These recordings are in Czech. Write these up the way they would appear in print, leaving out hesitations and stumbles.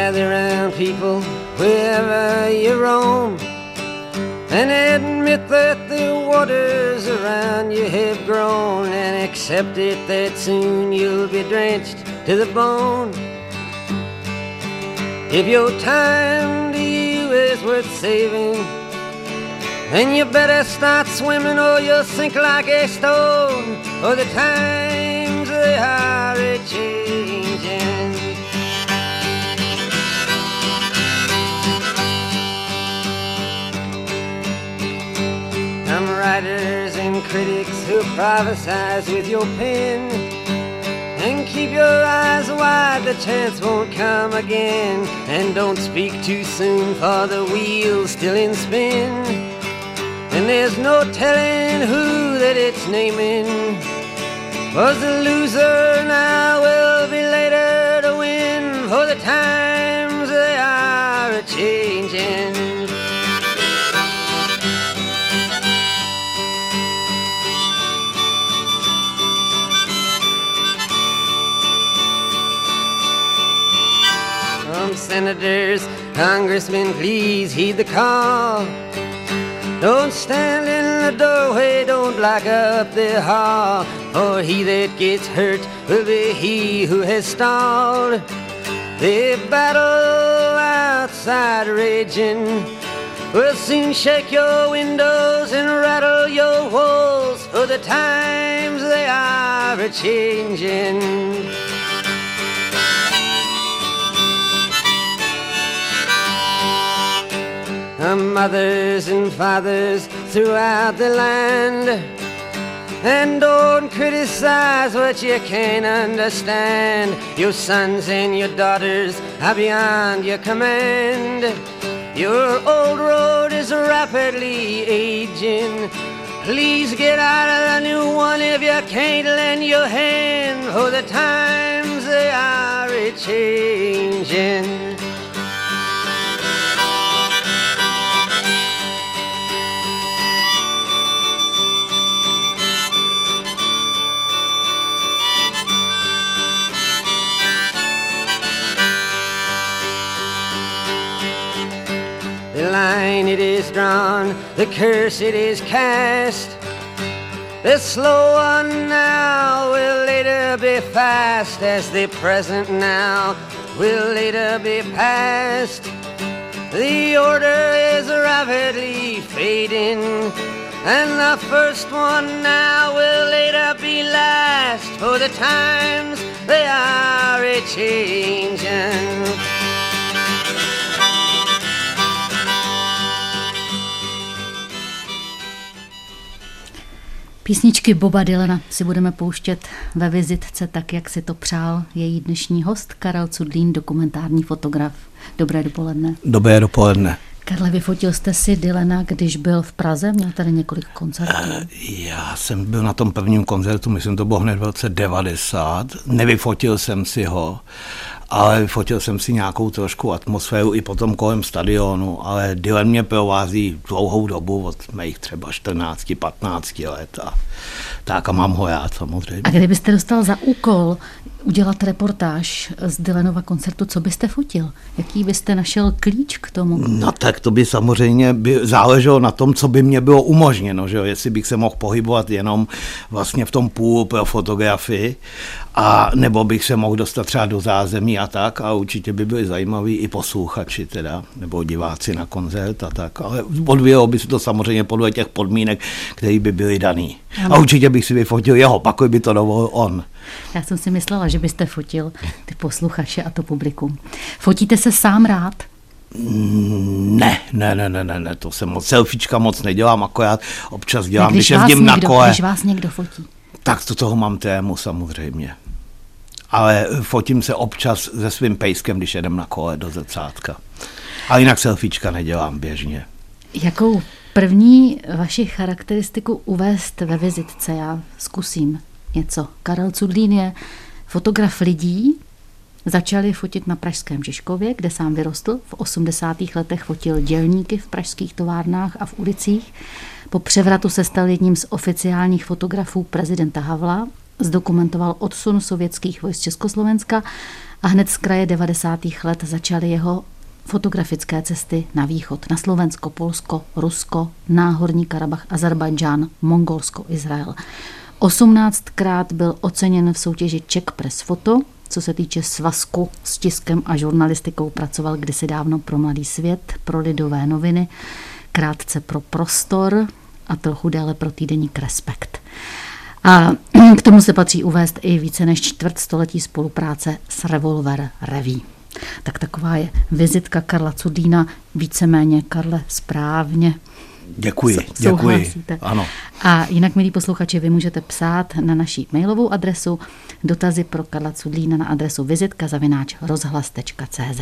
gather round people wherever you roam, and admit that the waters around you have grown, and accept it that soon you'll be drenched to the bone. If your time to you is worth saving, then you better start swimming or you'll sink like a stone, for the times they are a-changing. Some writers and critics who prophesize with your pen, and keep your eyes wide, the chance won't come again. And don't speak too soon, for the wheel's still in spin, and there's no telling who that it's naming. Was the loser now will be later to win, for the times they are a-changing. Senators, congressmen, please heed the call. Don't stand in the doorway, don't block up the hall, for he that gets hurt will be he who has stalled. The battle outside raging will soon shake your windows and rattle your walls, for the times they are a-changing. Mothers and fathers throughout the land, and don't criticize what you can't understand. Your sons and your daughters are beyond your command. Your old road is rapidly aging. Please get out of the new one if you can't lend your hand, for the times they are a-changing. The line it is drawn, the curse it is cast. The slow one now will later be fast, as the present now will later be past. The order is rapidly fading, and the first one now will later be last, for the times they are a-changing. Písničky Boba Dylana si budeme pouštět ve vizitce tak, jak si to přál její dnešní host Karel Cudlík, dokumentární fotograf. Dobré dopoledne. Dobré dopoledne. Karle, vyfotil jste si Dylana, když byl v Praze? Měl tady několik koncertů. Já jsem byl na tom prvním koncertu, myslím, to bylo hned v roce 90. Nevyfotil jsem si ho, ale vyfotil jsem si nějakou trošku atmosféru i potom kolem stadionu, ale Dylan mě provází dlouhou dobu, od mých třeba 14, 15 let a tak a mám ho rád samozřejmě. A kdybyste dostal za úkol udělat reportáž z Dylanova koncertu, co byste fotil? Jaký byste našel klíč k tomu? No tak to by samozřejmě záleželo na tom, co by mě bylo umožněno, že jo? Jestli bych se mohl pohybovat jenom vlastně v tom půlu pro fotografii, a nebo bych se mohl dostat třeba do zázemí a tak, a určitě by byli zajímaví i posluchači teda, nebo diváci na koncert a tak, ale odvíjelo by se to samozřejmě podle těch podmínek, které by byly daný. A určitě bych si vyfotil jeho, pak by to dovolil on. Já jsem si myslela, že byste fotil ty posluchače a to publikum. Fotíte se sám rád? Ne, to jsem moc, selfiečka moc nedělám, akorát občas dělám, když jezdím na kole. Když vás někdo fotí? Tak to toho mám tému samozřejmě. Ale fotím se občas se svým pejskem, když jedem na kole do zrcátka. Ale jinak selfiečka nedělám běžně. Jakou první vaši charakteristiku uvést ve vizitce? Já zkusím něco. Karel Cudlík je fotograf lidí. Začali fotit na pražském Žižkově, kde sám vyrostl. V 80. letech fotil dělníky v pražských továrnách a v ulicích. Po převratu se stal jedním z oficiálních fotografů prezidenta Havla zdokumentoval odsun sovětských vojsk Československa a hned z kraje 90. let začaly jeho fotografické cesty na východ, na Slovensko, Polsko, Rusko, Náhorní Karabach, Azerbajdžán, Mongolsko, Izrael. 18krát byl oceněn v soutěži Czech Press Photo. Co se týče svazku s tiskem a žurnalistikou, pracoval kdysi dávno pro Mladý svět, pro Lidové noviny, krátce pro Prostor a trochu déle pro týdeník Respekt. A k tomu se patří uvést i více než čtvrtstoletí spolupráce s Revolver Revue. Tak taková je vizitka Karla Cudlína, víceméně, Karle, správně. Děkuji. Ano. A jinak, milí posluchači, vy můžete psát na naší mailovou adresu dotazy pro Karla Cudlína na adresu vizitka@rozhlas.cz.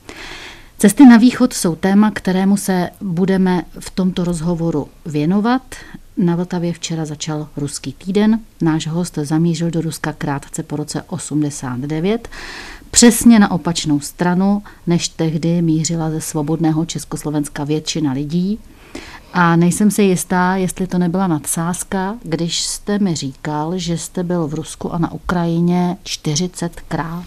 Cesty na východ jsou téma, kterému se budeme v tomto rozhovoru věnovat. Na Vltavě včera začal ruský týden. Náš host zamířil do Ruska krátce po roce 89, přesně na opačnou stranu, než tehdy mířila ze svobodného Československa většina lidí. A nejsem si jistá, jestli to nebyla nadsázka, když jste mi říkal, že jste byl v Rusku a na Ukrajině 40krát.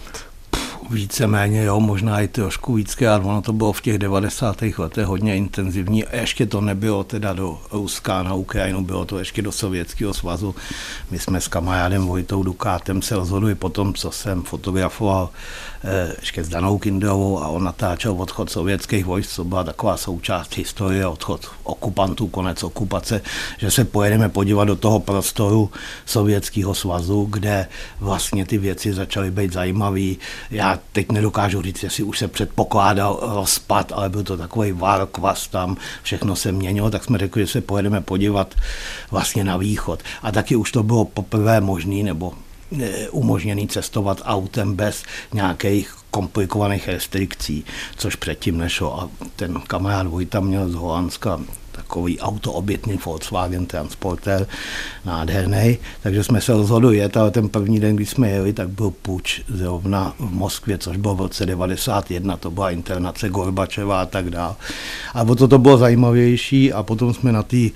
Víceméně, jo, možná i trošku víckrát, ono to bylo v těch 90. letech hodně intenzivní a ještě to nebylo teda do Ruska na Ukrajinu, bylo to ještě do Sovětského svazu. My jsme s kamarádem Vojtou Dukátem se rozhodli po tom, co jsem fotografoval ještě s Danou Kindrovou a on natáčel odchod sovětských vojsk, co byla taková součást historie, odchod okupantů, konec okupace, že se pojedeme podívat do toho prostoru Sovětského svazu, kde vlastně ty věci začaly být zajímavé. Já teď nedokážu říct, jestli už se předpokládal rozpad, ale byl to takový várkvas tam, všechno se měnilo, tak jsme řekli, že se pojedeme podívat vlastně na východ. A taky už to bylo poprvé možný, nebo umožněný cestovat autem bez nějakých komplikovaných restrikcí, což předtím nešlo. A ten kamarád Vojta měl z Holandska takový autoobytný Volkswagen Transporter, nádherný, takže jsme se rozhodli jet, ale ten první den, když jsme jeli, tak byl puč zrovna v Moskvě, což bylo v roce 91, to byla internace Gorbačova a tak dále. A o to bylo zajímavější a potom jsme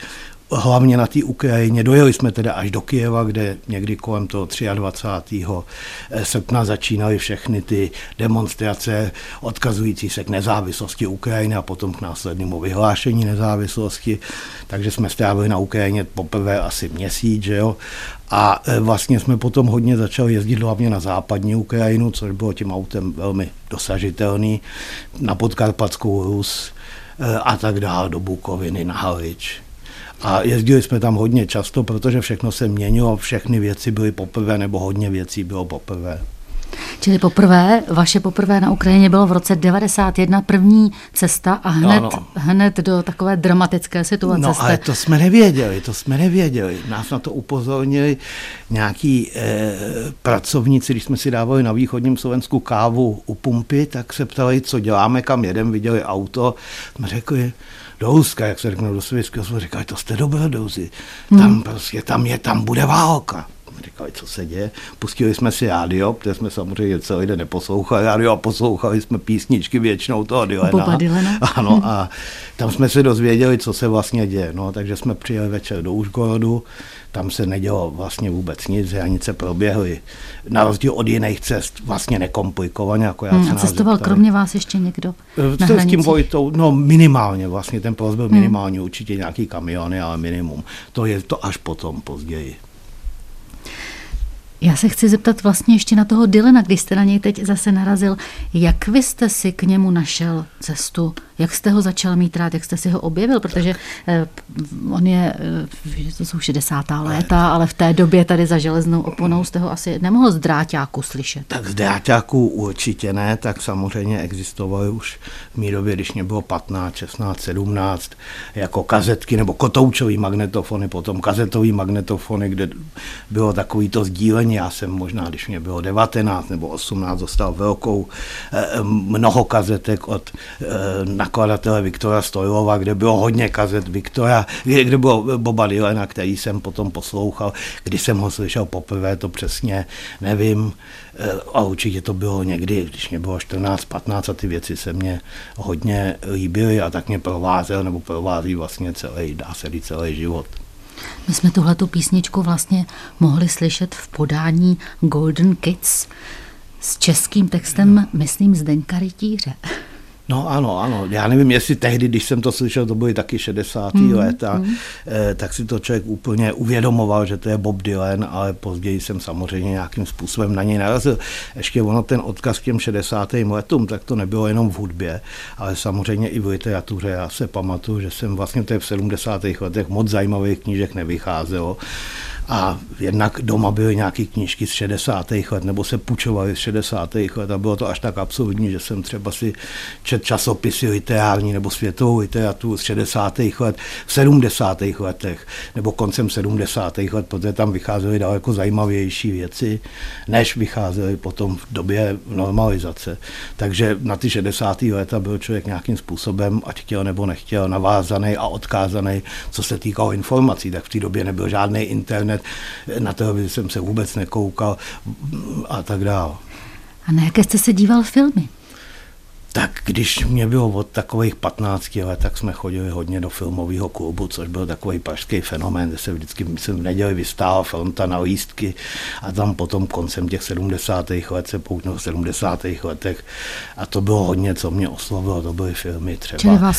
hlavně na té Ukrajině. Dojeli jsme teda až do Kyjeva, kde někdy kolem toho 23. srpna začínaly všechny ty demonstrace odkazující se k nezávislosti Ukrajiny a potom k následnému vyhlášení nezávislosti. Takže jsme strávili na Ukrajině poprvé asi měsíc, že jo. A vlastně jsme potom hodně začali jezdit hlavně na západní Ukrajinu, což bylo tím autem velmi dosažitelný, na Podkarpatskou Rus a tak dále, do Bukoviny, na Halič. A jezdili jsme tam hodně často, protože všechno se měnilo, všechny věci byly poprvé, nebo hodně věcí bylo poprvé. Čili vaše poprvé na Ukrajině bylo v roce 91 první cesta a hned do takové dramatické situace. No ale to jsme nevěděli. Nás na to upozornili nějaký pracovníci, když jsme si dávali na východním Slovensku kávu u pumpy, tak se ptali, co děláme, kam jedem, viděli auto, jsme řekli, do Ruska, jak se řeknou do Sovětského svazu, říkali, to jste dobrodouzi, tam bude válka. Říkali, co se děje. Pustili jsme si rádio, protože jsme samozřejmě celý den neposlouchali rádio a poslouchali jsme písničky většinou toho Dylana. Ano, a tam jsme se dozvěděli, co se vlastně děje. No, takže jsme přijeli večer do Užgorodu, tam se nedělo vlastně vůbec nic, hranice proběhly. Na rozdíl od jiných cest vlastně nekomplikovaně. Jako já se cestoval kromě vás ještě někdo na s tím Vojtou, no minimálně vlastně, ten provoz byl minimální, určitě nějaký kamiony, ale minimum. To je to až potom, později. Já se chci zeptat vlastně ještě na toho Dylana, když jste na něj teď zase narazil. Jak vy jste si k němu našel cestu? Jak jste ho začal mít rád? Jak jste si ho objevil? Protože on to jsou 60. léta, ale v té době tady za železnou oponou jste ho asi nemohl z dráťáku slyšet. Tak z dráťáku určitě ne, tak samozřejmě existovaly už v mý době, když mě bylo 15, 16, 17, jako kazetky nebo kotoučový magnetofony, potom kazetový magnetofony, kde bylo takový to sdílení. Já jsem možná, když mě bylo 19 nebo 18, dostal velkou mnoho kazetek od nakladatele Viktora Stojlova, kde bylo hodně kazet Viktora, kde bylo Boba Dylana, který jsem potom poslouchal. Když jsem ho slyšel poprvé, to přesně nevím, a určitě to bylo někdy, když mě bylo 14, 15 a ty věci se mě hodně líbily a tak mě provázel nebo provází vlastně celý život. My jsme tuhletu písničku vlastně mohli slyšet v podání Golden Kids s českým textem, myslím, Zdeňka Rytíře. No ano. Já nevím, jestli tehdy, když jsem to slyšel, to byly taky 60. léta, tak si to člověk úplně uvědomoval, že to je Bob Dylan, ale později jsem samozřejmě nějakým způsobem na něj narazil. Ještě ono ten odkaz k těm 60. letům, tak to nebylo jenom v hudbě, ale samozřejmě i v literatuře. Já se pamatuju, že jsem vlastně v 70. letech moc zajímavých knížek nevycházelo. A jednak doma byly nějaké knížky z 60. let, nebo se půjčovaly z 60. let a bylo to až tak absurdní, že jsem třeba si četl časopisy literární nebo světovou literaturu z 60. let v 70. letech nebo koncem 70. let, protože tam vycházely daleko zajímavější věci, než vycházely potom v době normalizace. Takže na ty 60. leta byl člověk nějakým způsobem, ať chtěl nebo nechtěl, navázaný a odkázaný, co se týkalo informací. Tak v té době nebyl žádný internet, na televizi jsem se vůbec nekoukal a tak dále. A na jaké jste se díval filmy? Tak když mě bylo od takových 15 let, tak jsme chodili hodně do filmového klubu, což byl takový pražský fenomén, kde se vždycky, myslím, v neděli vystála fronta na lístky a tam potom koncem těch 70. let se poutnul v 70. letech a to bylo hodně, co mě oslovilo, to byly filmy třeba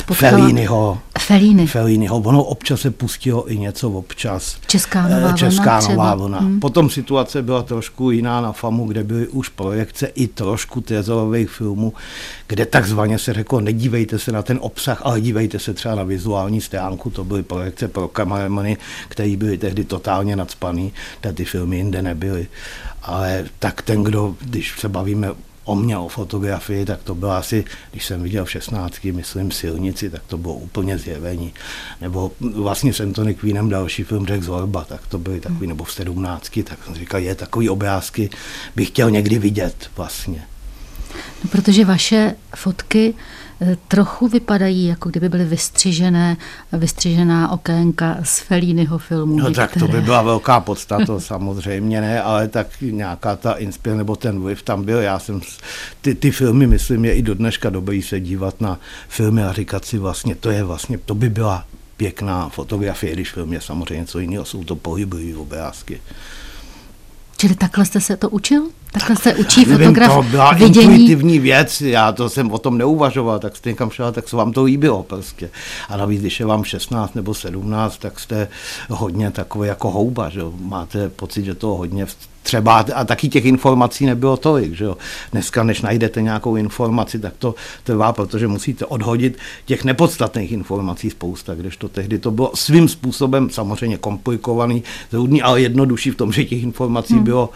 Felliniho. Ono občas se pustilo i něco občas. Česká nová vlna. Potom situace byla trošku jiná na FAMu, kde byly už projekce i trošku trezorových filmů, kde takzvaně se řeklo, nedívejte se na ten obsah, ale dívejte se třeba na vizuální stránku, to byly projekce pro kameramany, který byli tehdy totálně nacpaný, ty filmy jinde nebyly. Ale tak ten, kdo, když se bavíme o mě, o fotografii, tak to bylo asi, když jsem viděl v 16, myslím, Silnici, tak to bylo úplně zjevení. Nebo vlastně s Anthony Queenem další film Řek Zorba, tak to byly takový, nebo v 17, tak jsem říkal, takový obrázky bych chtěl někdy vidět vlastně. No, protože vaše fotky trochu vypadají, jako kdyby byly vystřižená okénka z Felliniho filmu. No tak to by byla velká podstata, samozřejmě ne, ale tak nějaká ta inspirace nebo ten vliv tam byl. Já jsem ty filmy, myslím, je i do dneška dobrý se dívat na filmy a říkat si vlastně, to by byla pěkná fotografie, když film je samozřejmě co jiného, jsou to pohyblivé obrázky. Čili takhle jste se to učil? Takhle se učí fotograf to byla vidění. Intuitivní věc, já to jsem o tom neuvažoval, tak jste někam šel, tak se vám to líbilo prostě. A navíc, když je vám 16 nebo 17, tak jste hodně takový jako houba, že jo? Máte pocit, že to hodně třeba, a taky těch informací nebylo tolik, že jo. Dneska, než najdete nějakou informaci, tak to trvá, protože musíte odhodit těch nepodstatných informací spousta, kdežto tehdy to bylo svým způsobem samozřejmě komplikovaný, zrůdný, ale jednodušší v tom, že těch informací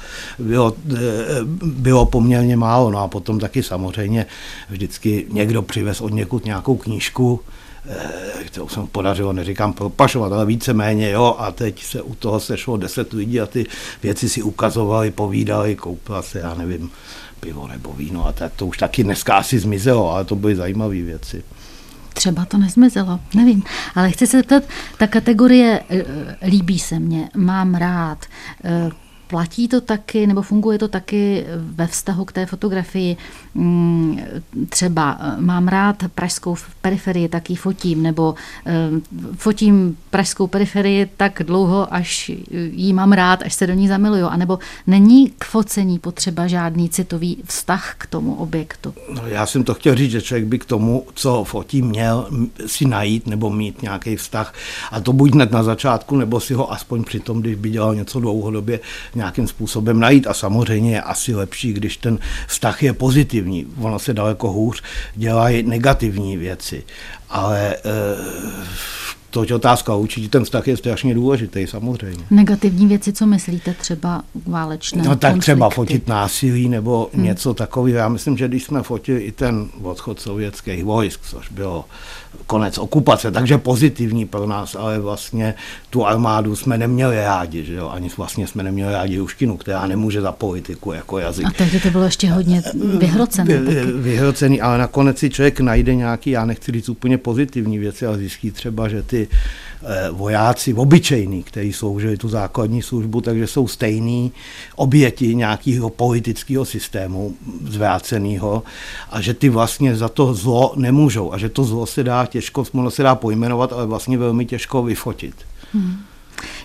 bylo poměrně málo. No a potom taky samozřejmě vždycky někdo přivez od někud nějakou knížku, kterou se mu podařilo, neříkám propašovat, ale víceméně, jo, a teď se u toho sešlo 10 lidí a ty věci si ukazovali, povídali, koupila se, já nevím, pivo nebo víno a tak to už taky dneska asi zmizelo, ale to byly zajímavé věci. Třeba to nezmizelo, nevím. Ale chci se zeptat, ta kategorie líbí se mně, mám rád, platí to taky, nebo funguje to taky ve vztahu k té fotografii? Třeba mám rád pražskou periferii, tak ji fotím, nebo fotím pražskou periferii tak dlouho, až ji mám rád, až se do ní zamiluju. A nebo není k focení potřeba žádný citový vztah k tomu objektu? No, já jsem to chtěl říct, že člověk by k tomu, co fotí, měl si najít nebo mít nějaký vztah. A to buď hned na začátku, nebo si ho aspoň při tom, když by dělal něco dlouhodobě, nějakým způsobem najít a samozřejmě je asi lepší, když ten vztah je pozitivní. Ono se daleko hůř dělají negativní věci, ale to je otázka, určitě ten vztah je strašně důležitý, samozřejmě. Negativní věci, co myslíte, třeba válečné No tak konflikty? Třeba fotit násilí nebo něco takového. Já myslím, že když jsme fotili i ten odchod sovětských vojsk, což bylo konec okupace, takže pozitivní pro nás, ale vlastně tu armádu jsme neměli rádi, že jo? Ani vlastně jsme neměli rádi ruštinu, která nemůže za politiku jako jazyk. A tehdy to bylo ještě hodně vyhrocené. Vyhrocený, ale nakonec si člověk najde nějaký, já nechci říct úplně pozitivní věci, ale zjistí třeba, že ty vojáci obyčejní, kteří sloužili tu základní službu, takže jsou stejný oběti nějakého politického systému zvráceného a že ty vlastně za to zlo nemůžou a že to zlo se dá těžko, ono se dá pojmenovat, ale vlastně velmi těžko vyfotit.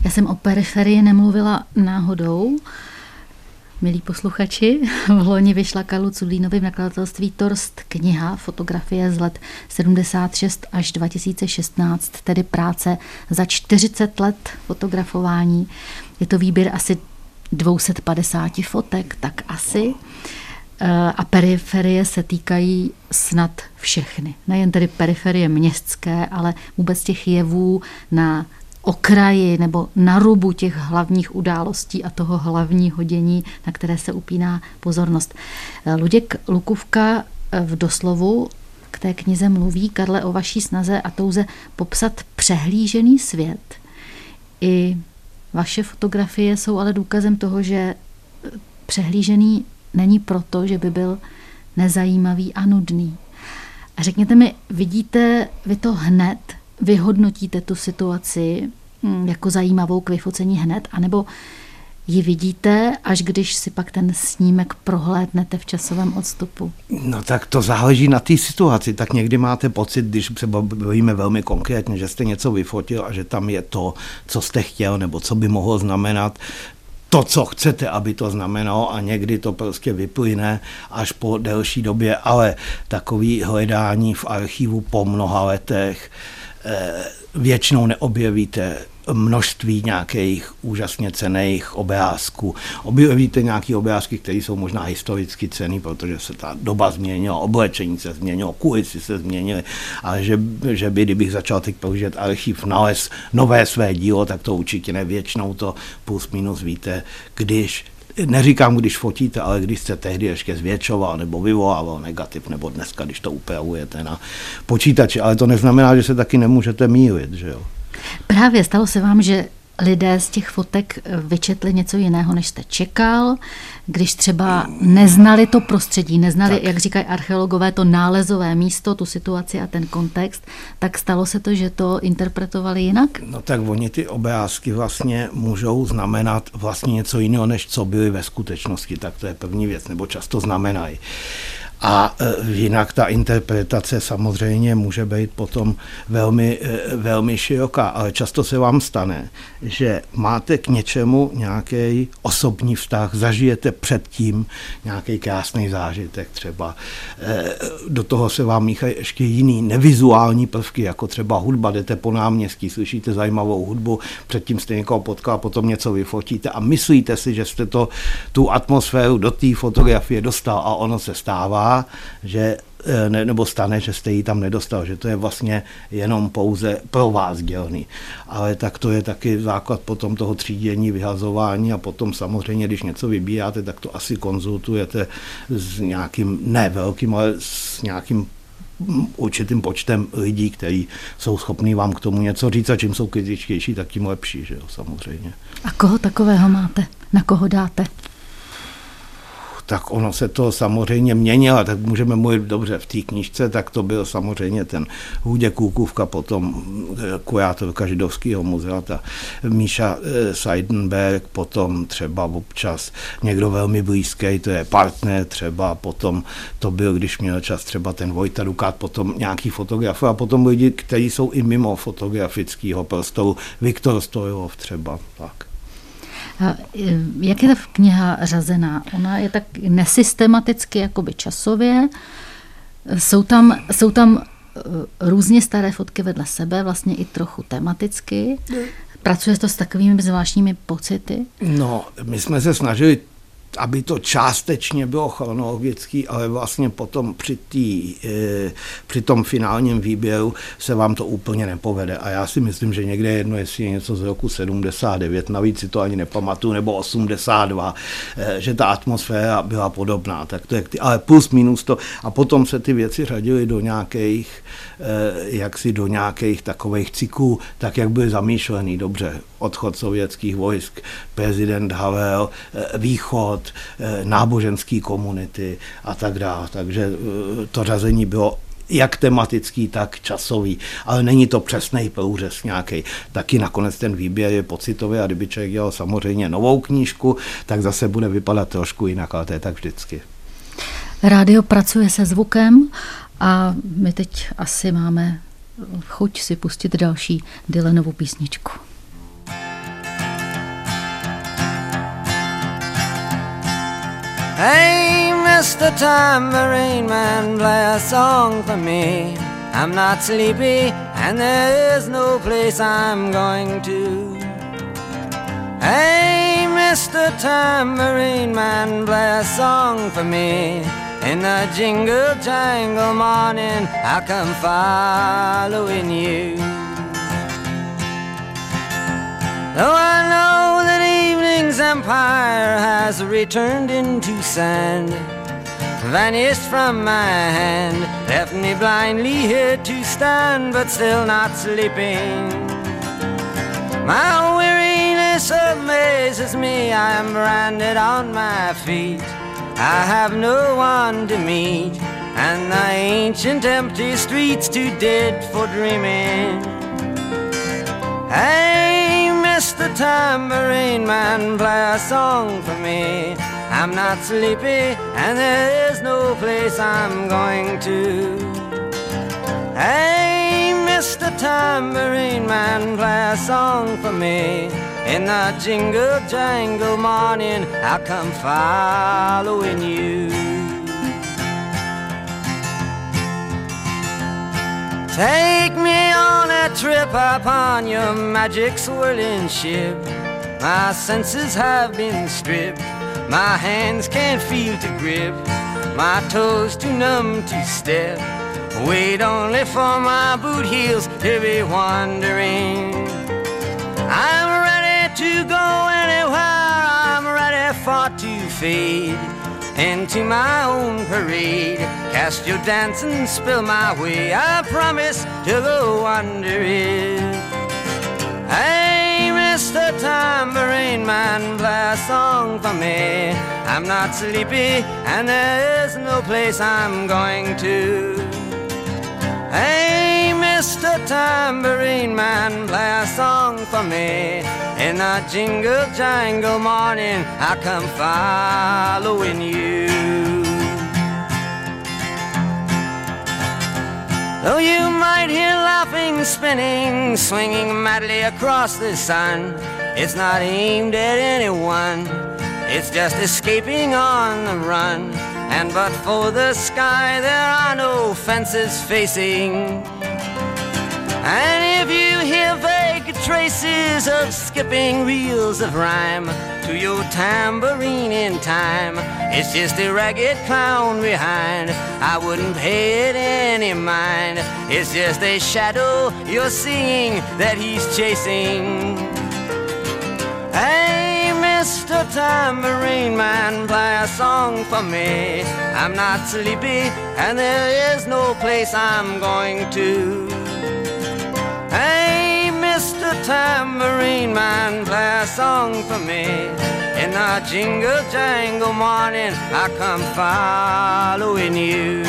Já jsem o periferii nemluvila náhodou. Milí posluchači, v loni vyšla Karlu Cudlínovi v nakladatelství Torst kniha Fotografie z let 76 až 2016, tedy práce za 40 let fotografování. Je to výběr asi 250 fotek, tak asi. A periferie se týkají snad všechny. Nejen tedy periferie městské, ale vůbec těch jevů na okraji nebo na rubu těch hlavních událostí a toho hlavního dění, na které se upíná pozornost. Luděk Lukůvka v doslovu k té knize mluví, Karle, o vaší snaze a touze popsat přehlížený svět. I vaše fotografie jsou ale důkazem toho, že přehlížený není proto, že by byl nezajímavý a nudný. A řekněte mi, vidíte vy to hned, vyhodnotíte tu situaci jako zajímavou k vyfocení hned, anebo ji vidíte, až když si pak ten snímek prohlédnete v časovém odstupu? No tak to záleží na té situaci. Tak někdy máte pocit, když třeba víme velmi konkrétně, že jste něco vyfotil a že tam je to, co jste chtěl, nebo co by mohlo znamenat to, co chcete, aby to znamenalo, a někdy to prostě vyplyne až po delší době, ale takový hledání v archivu po mnoha letech většinou neobjevíte množství nějakých úžasně cenných obrázků. Objevíte nějaké obrázky, které jsou možná historicky cenný, protože se ta doba změnila, oblečení se změnilo, kulisy se změnily, ale že by, kdybych začal teď použít archiv, nalez nové své dílo, tak to určitě ne. Většinou to plus minus víte, neříkám, když fotíte, ale když jste tehdy ještě zvětšoval nebo vyvolával negativ, nebo dneska, když to upravujete na počítači, ale to neznamená, že se taky nemůžete mýlit, že jo? Právě stalo se vám, že lidé z těch fotek vyčetli něco jiného, než jste čekal, když třeba neznali to prostředí, neznali, tak, jak říkají archeologové, to nálezové místo, tu situaci a ten kontext, tak stalo se to, že to interpretovali jinak? No tak oni ty obrázky vlastně můžou znamenat vlastně něco jiného, než co byly ve skutečnosti, tak to je první věc, nebo často znamenají. A jinak ta interpretace samozřejmě může být potom velmi, velmi široká, ale často se vám stane, že máte k něčemu nějaký osobní vztah, zažijete předtím nějaký krásný zážitek třeba. Do toho se vám míchají ještě jiný nevizuální prvky, jako třeba hudba, jdete po náměstí, slyšíte zajímavou hudbu, předtím jste někoho potkal, potom něco vyfotíte a myslíte si, že jste tu atmosféru do té fotografie dostal a ono se stává, že nebo stane, že jste ji tam nedostal, že to je vlastně jenom pouze pro vás dělný. Ale tak to je taky základ potom toho třídění, vyhazování a potom samozřejmě, když něco vybíráte, tak to asi konzultujete s nějakým, ne velkým, ale s nějakým určitým počtem lidí, kteří jsou schopní vám k tomu něco říct, a čím jsou kritičtější, tak tím lepší, že jo, samozřejmě. A koho takového máte? Na koho dáte? Tak ono se to samozřejmě měnilo, tak můžeme mluvit dobře v té knížce, tak to byl samozřejmě ten Luděk Lukůvka, potom kurátorka Židovského muzea, ta Míša Seidenberg, potom třeba občas někdo velmi blízký, to je partner třeba, potom to byl, když měl čas, třeba ten Vojta Dukát, potom nějaký fotograf a potom lidi, kteří jsou i mimo fotografického prostoru, Viktor Stojlov třeba, tak. Jak je ta kniha řazená? Ona je tak nesystematicky jakoby časově. Jsou tam různě staré fotky vedle sebe, vlastně i trochu tematicky. Pracuje to s takovými zvláštními pocity? No, my jsme se snažili, aby to částečně bylo chronologický, ale vlastně potom při tom finálním výběru se vám to úplně nepovede. A já si myslím, že někde jedno, jestli je něco z roku 79, navíc si to ani nepamatuju, nebo 82, že ta atmosféra byla podobná. Tak to je, ale plus minus to. A potom se ty věci řadily do nějakých takových cyklů, tak jak byly zamýšlený. Dobře, odchod sovětských vojsk, prezident Havel, východ, náboženský komunity a tak dále. Takže to řazení bylo jak tematický, tak časový, ale není to přesný průřez nějaký. Taky nakonec ten výběr je pocitový a kdyby člověk dělal samozřejmě novou knížku, tak zase bude vypadat trošku jinak, ale to je tak vždycky. Rádio pracuje se zvukem a my teď asi máme chuť si pustit další Dylanovu písničku. Hey, Mr. Tambourine Man, play a song for me. I'm not sleepy and there is no place I'm going to. Hey, Mr. Tambourine Man, play a song for me. In the jingle jangle morning, I'll come following you. Though I know that evening's empire has returned into sand, vanished from my hand, left me blindly here to stand, but still not sleeping. My weariness amazes me, I am branded on my feet. I have no one to meet, and the ancient empty streets too dead for dreaming. Hey, Mr. Tambourine Man, play a song for me. I'm not sleepy and there is no place I'm going to. Hey, Mr. Tambourine Man, play a song for me. In the jingle jangle morning, I'll come following you. Take me on a trip upon your magic swirling ship. My senses have been stripped, my hands can't feel to grip, my toes too numb to step. Wait only for my boot heels to be wandering. I'm ready to go anywhere, I'm ready for to fade into my own parade. Cast your dance and spill my way, I promise to go under it. Hey, Mr. Tambourine Man, play a song for me. I'm not sleepy and there is no place I'm going to. Hey, Mr. Tambourine Man, play a song for me. In the jingle jangle morning, I'll come following you. Though you might hear laughing, spinning, swinging madly across the sun, it's not aimed at anyone, it's just escaping on the run. And but for the sky, there are no fences facing. And if you hear vague traces of skipping reels of rhyme to your tambourine in time, it's just a ragged clown behind. I wouldn't pay it any mind. It's just a shadow you're seeing that he's chasing. Hey, Mr. Tambourine Man, play a song for me. I'm not sleepy and there is no place I'm going to. Hey, Mr. Tambourine Man, play a song for me. In the jingle jangle morning, I come following you.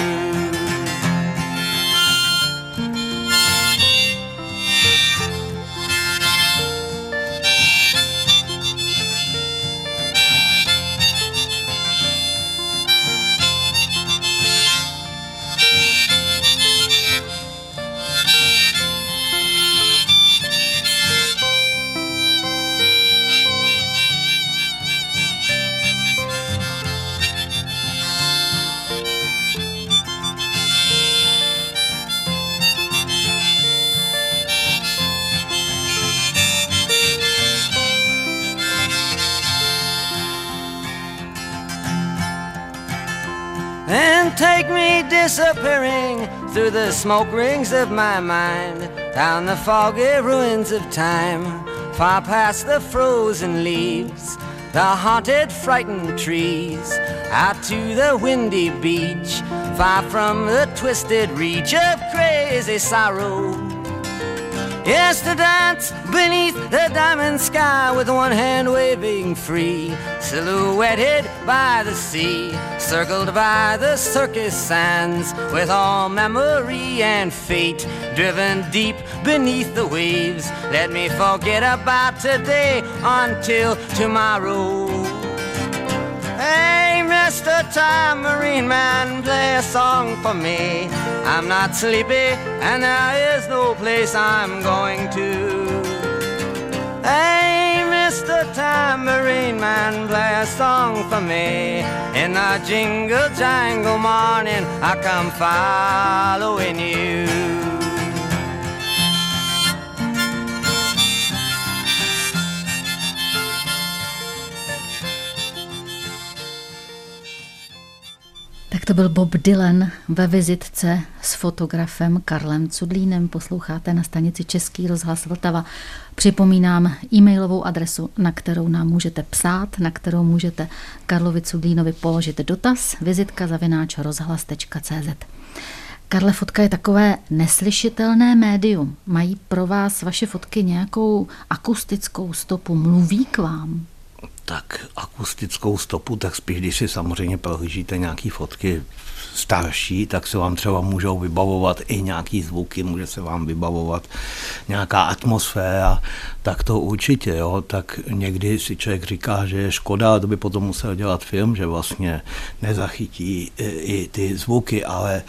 And take me disappearing through the smoke rings of my mind, down the foggy ruins of time, far past the frozen leaves, the haunted, frightened trees, out to the windy beach, far from the twisted reach of crazy sorrow. Yes, to dance beneath the diamond sky with one hand waving free, silhouetted by the sea, circled by the circus sands, with all memory and fate driven deep beneath the waves. Let me forget about today until tomorrow. Hey, Mr. Tambourine Man, play a song for me. I'm not sleepy and there is no place I'm going to. Hey, Mr. the tambourine man play a song for me. In the jingle jangle morning I come following you. Tak to byl Bob Dylan ve vizitce s fotografem Karlem Cudlínem. Posloucháte na stanici Český rozhlas Vltava. Připomínám e-mailovou adresu, na kterou nám můžete psát, na kterou můžete Karlovi Cudlínovi položit dotaz, vizitka@rozhlas.cz. Karle, fotka je takové neslyšitelné médium. Mají pro vás vaše fotky nějakou akustickou stopu? Mluví k vám? Tak akustickou stopu, tak spíš, když si samozřejmě prohlížíte nějaký fotky starší, tak se vám třeba můžou vybavovat i nějaký zvuky, může se vám vybavovat nějaká atmosféra, tak to určitě, jo, tak někdy si člověk říká, že je škoda, to by potom musel dělat film, že vlastně nezachytí i ty zvuky, ale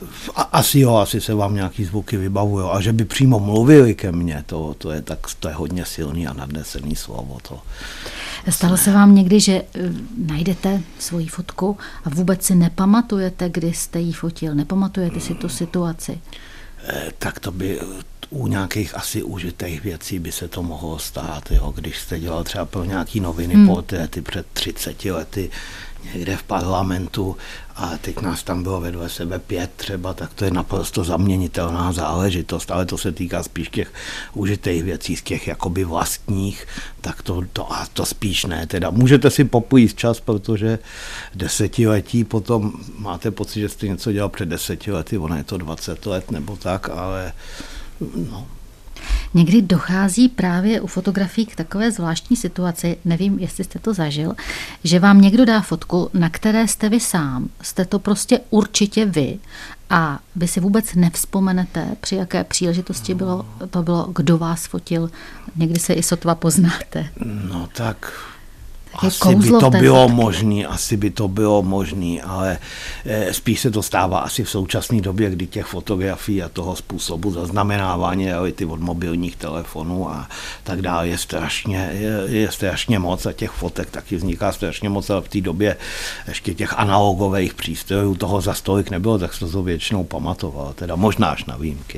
asi se vám nějaký zvuky vybavují, a že by přímo mluvili ke mně, to je hodně silný a nadnesený slovo. To. Stalo se vám někdy, že najdete svoji fotku a vůbec si nepamatujete, kdy jste ji fotil? Nepamatujete si tu situaci? Tak to by u nějakých asi užitých věcí by se to mohlo stát, jo? Když jste dělal třeba pro nějaký noviny portréty před 30 lety někde v parlamentu a teď nás tam bylo vedle sebe 5 třeba, tak to je naprosto zaměnitelná záležitost, ale to se týká spíš těch užitých věcí, z těch jakoby vlastních, tak to spíš ne. Teda můžete si popojít čas, protože 10 letí potom máte pocit, že jste něco dělal před 10 lety, ono je to 20 let nebo tak, ale no. Někdy dochází právě u fotografií k takové zvláštní situaci, nevím, jestli jste to zažil, že vám někdo dá fotku, na které jste vy sám, jste to prostě určitě vy a vy si vůbec nevzpomenete, při jaké příležitosti to bylo, kdo vás fotil, někdy se i sotva poznáte. No tak asi by to bylo možné, ale spíš se to stává asi v současné době, kdy těch fotografií a toho způsobu zaznamenávání reality od mobilních telefonů a tak dále je strašně moc a těch fotek taky vzniká strašně moc, ale v té době ještě těch analogových přístrojů toho za stolik nebylo, tak se to většinou pamatoval, teda možná až na výjimky.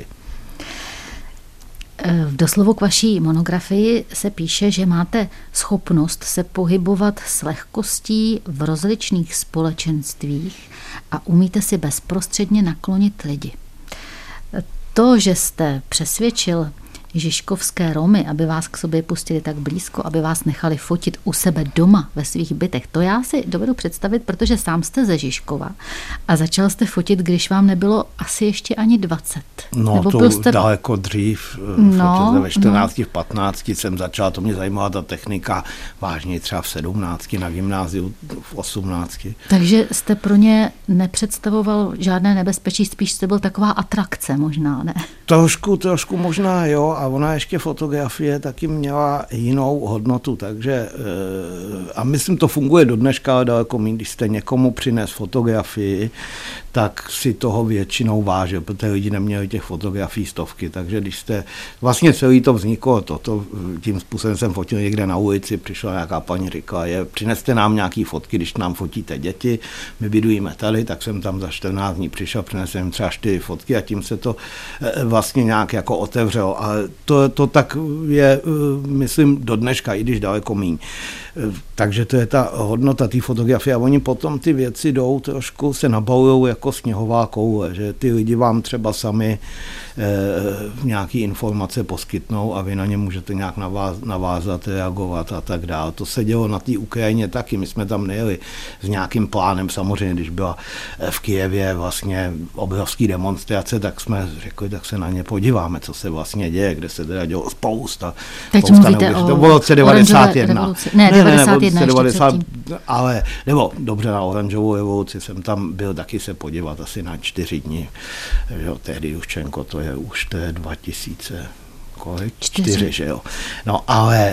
V doslovu k vaší monografii se píše, že máte schopnost se pohybovat s lehkostí v rozličných společenstvích a umíte si bezprostředně naklonit lidi. To, že jste přesvědčil žižkovské Romy, aby vás k sobě pustili tak blízko, aby vás nechali fotit u sebe doma ve svých bytech, to já si dovedu představit, protože sám jste ze Žižkova a začal jste fotit, když vám nebylo asi ještě ani 20. No nebo to jste daleko dřív, ve 14, v 15 jsem začal, to mě zajímala ta technika, vážně třeba v 17, na gymnáziu v 18. Takže jste pro ně nepředstavoval žádné nebezpečí, spíš jste byl taková atrakce možná, ne? Trošku možná, jo, a ona ještě fotografie taky měla jinou hodnotu, takže a myslím, to funguje do dneška, ale daleko méně, když jste někomu přines fotografii, tak si toho většinou vážil, protože lidi neměli těch fotografií stovky, takže když jste, vlastně celý to vzniklo, tím způsobem jsem fotil někde na ulici, přišla nějaká paní, říkala, přineste nám nějaký fotky, když nám fotíte děti, my bydlíme tady, tak jsem tam za 14 dní přišel, přinesl jim třeba 4 fotky a tím se to vlastně nějak jako otevřelo, ale to tak je, myslím, do dneška, i když daleko míň. Takže to je ta hodnota té fotografie a oni potom ty věci jdou trošku, se nabalujou jako sněhová koule, že ty lidi vám třeba sami nějaký informace poskytnou a vy na ně můžete nějak navázat, reagovat a tak dále. To se dělo na té Ukrajině taky, my jsme tam nejeli s nějakým plánem, samozřejmě, když byla v Kyjevě vlastně obrovský demonstrace, tak jsme řekli, tak se na ně podíváme, co se vlastně děje, kde se teda dělo spousta. Teď mluvíte o to bylo roce 91. Ne, 91 90, ale, nebo dobře, na oranžovou revoluci jsem tam byl taky se podívat asi na 4 dny. Tehdy Juščenko, to je 2000, kolik? 4, že jo. No, ale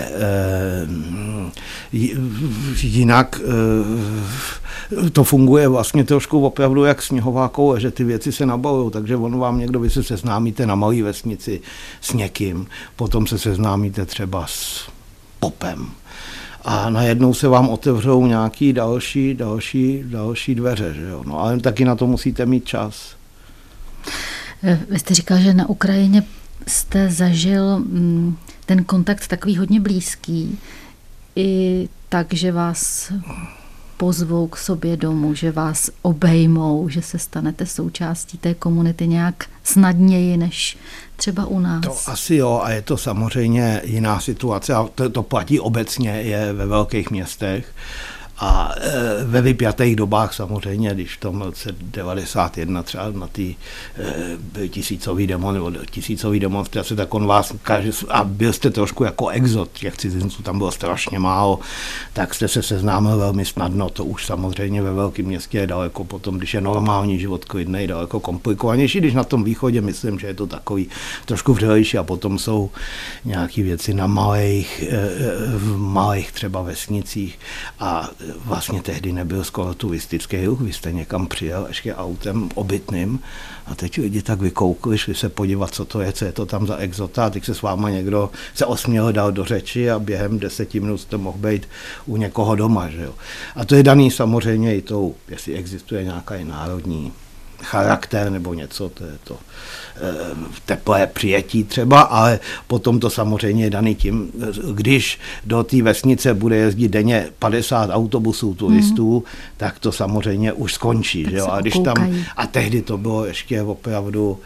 jinak to funguje vlastně trošku opravdu jak sněhová koule, že ty věci se nabalují, takže vy se seznámíte na malé vesnici s někým, potom se seznámíte třeba s popem, a najednou se vám otevřou nějaký další dveře, že jo? No, ale taky na to musíte mít čas. Vy jste říkal, že na Ukrajině jste zažil ten kontakt takový hodně blízký, i tak, že vás pozvou k sobě domů, že vás obejmou, že se stanete součástí té komunity nějak snadněji než třeba u nás. To asi jo, a je to samozřejmě jiná situace a to platí obecně je ve velkých městech. A ve vypjatých dobách samozřejmě, když v tom roce 91 třeba na ty tisícový demonstrace, tak on vás a byl jste trošku jako exot, těch cizinců tam bylo strašně málo, tak jste se seznámil velmi snadno, to už samozřejmě ve velkém městě je daleko potom, když je normální život klidnej, daleko komplikovanější, když na tom východě myslím, že je to takový trošku vřelejší a potom jsou nějaké věci na malých třeba vesnicích a vlastně tehdy nebyl skoro turistický ruch, vy jste někam přijel ještě autem obytným a teď lidi tak vykoukli, šli se podívat, co je to tam za exota a teď se s váma někdo se osměl dal do řeči a během 10 minut jste mohl být u někoho doma. Že jo? A to je daný samozřejmě i tou, jestli existuje nějaký národní charakter nebo něco, to je to teplé přijetí třeba, ale potom to samozřejmě je daný tím, když do té vesnice bude jezdit denně 50 autobusů turistů, tak to samozřejmě už skončí. Že jo? A, když tam, a tehdy to bylo ještě opravdu